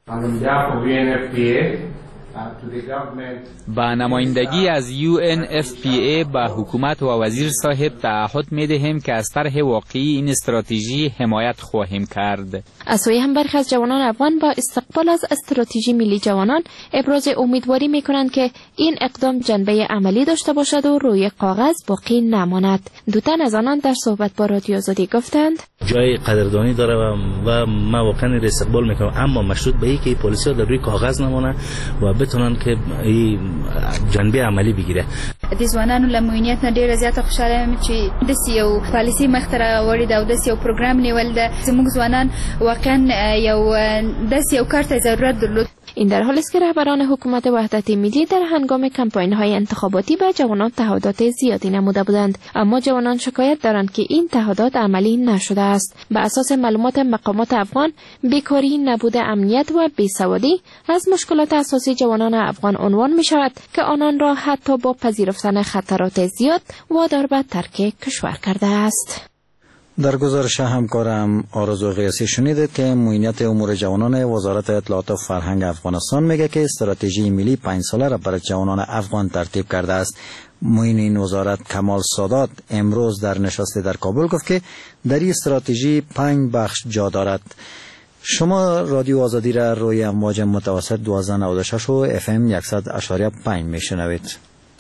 با نمایندگی از UNFPA به حکومت و وزیر صاحب تعهد می دهیم که از طرح واقعی این استراتژی حمایت خواهیم کرد. از سوی هم برخی از جوانان افغان با استقبال از استراتژی ملی جوانان ابراز امیدواری می کنند که این اقدام جنبه عملی داشته باشد و روی کاغذ باقی نماند. دو تن از آنان در صحبت با رادیو آزادی گفتند جای قدردانی داره و ما واقعا استقبال میکنم، اما مشروط به اینکه پلیس‌ها در روی کاغذ نمونه و بتونن که این جنبه عملی بگیره. د ځوانانو له معینیت نه ډیره زیاته خوشاله یم چې داسې یو پالیسي مخته راوړې ده او داسې یو پروګرام نیول ده. زموږ ځوانان واقعا یو داسې یو کار ته ضرورت درلود. این در حالی است که رهبران حکومت وحدت ملی در هنگام کمپاین‌های انتخاباتی به جوانان تعهدات زیادی نموده بودند، اما جوانان شکایت دارند که این تعهدات عملی نشده است. به اساس معلومات مقامات افغان، بیکاری، نبود امنیت و بیسوادی از مشکلات اساسی جوانان افغان عنوان می شود که آنان را حتی با پذیرفتن خطرات زیاد وادار به ترک کشور کرده است. در گزارش همکارم آرزو قیاسی شنیدید که معینیت امور جوانان وزارت اطلاعات و فرهنگ افغانستان میگه که استراتژی ملی 5 ساله را برای جوانان افغان ترتیب کرده است. معین این وزارت کمال سادات امروز در نشست در کابل گفت که در این استراتژی 5 بخش جا دارد. شما رادیو آزادی را روی امواج متوسط 1296 و FM 100.5 میشنوید.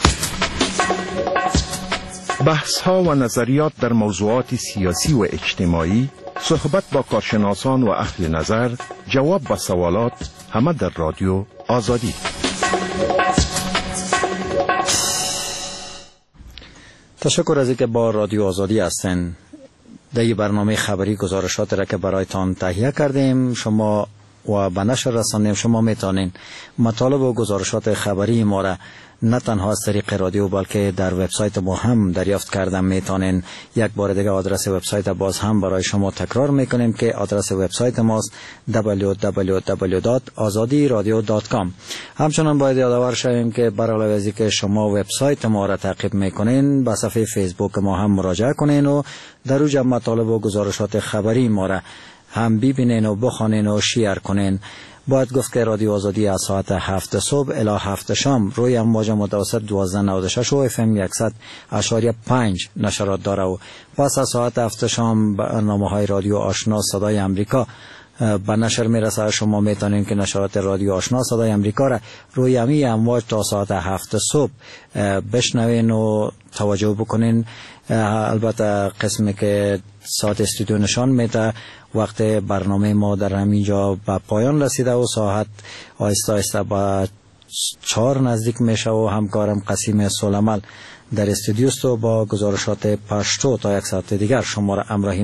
بحث‌ها و نظریات در موضوعات سیاسی و اجتماعی، صحبت با کارشناسان و اهل نظر، جواب به سوالات، همه در رادیو آزادی. تشکر از اینکه با رادیو آزادی هستین. در این برنامه خبری گزارشات را که برایتان تهیه کردیم شما و به نشر رسانیم. شما میتونین مطالب و گزارشات خبری ما را نه تنها از طریق رادیو بلکه در وبسایت ما هم دریافت کردن میتونین. یک بار دیگه آدرس وبسایت باز هم برای شما تکرار میکنیم که آدرس وبسایت ماست www.azadiradio.com. همچنان باید یادآور شویم که برای علاوه از اینکه شما وبسایت ما را تعقیب میکنین، به صفحه فیسبوک ما هم مراجعه کنین و در اوج مطالب و گزارشات خبری ما را هم ببینین و بخوانین و شیر کنین. باید گفت که رادیو آزادی از ساعت 7 صبح الی 7 شام روی امواج متوسط 1296 و FM 100.5 نشرات داره و پس از ساعت 7 شام برنامه‌های رادیو آشنا صدای امریکا به نشر میرسه. شما میتونین که نشرات رادیو آشنا صدای امریکا را روی امی امواج تا ساعت 7 صبح بشنوین و توجه بکنین. البته قسمی که ساعت استودیو نشان میده وقت برنامه ما در همینجا به پایان رسیده و ساعت آهسته آهسته به 4 نزدیک میشه و همکارم قسیم سلمل در استودیو است و با گزارشات پشتو تا یک ساعت دیگر شما را همراهی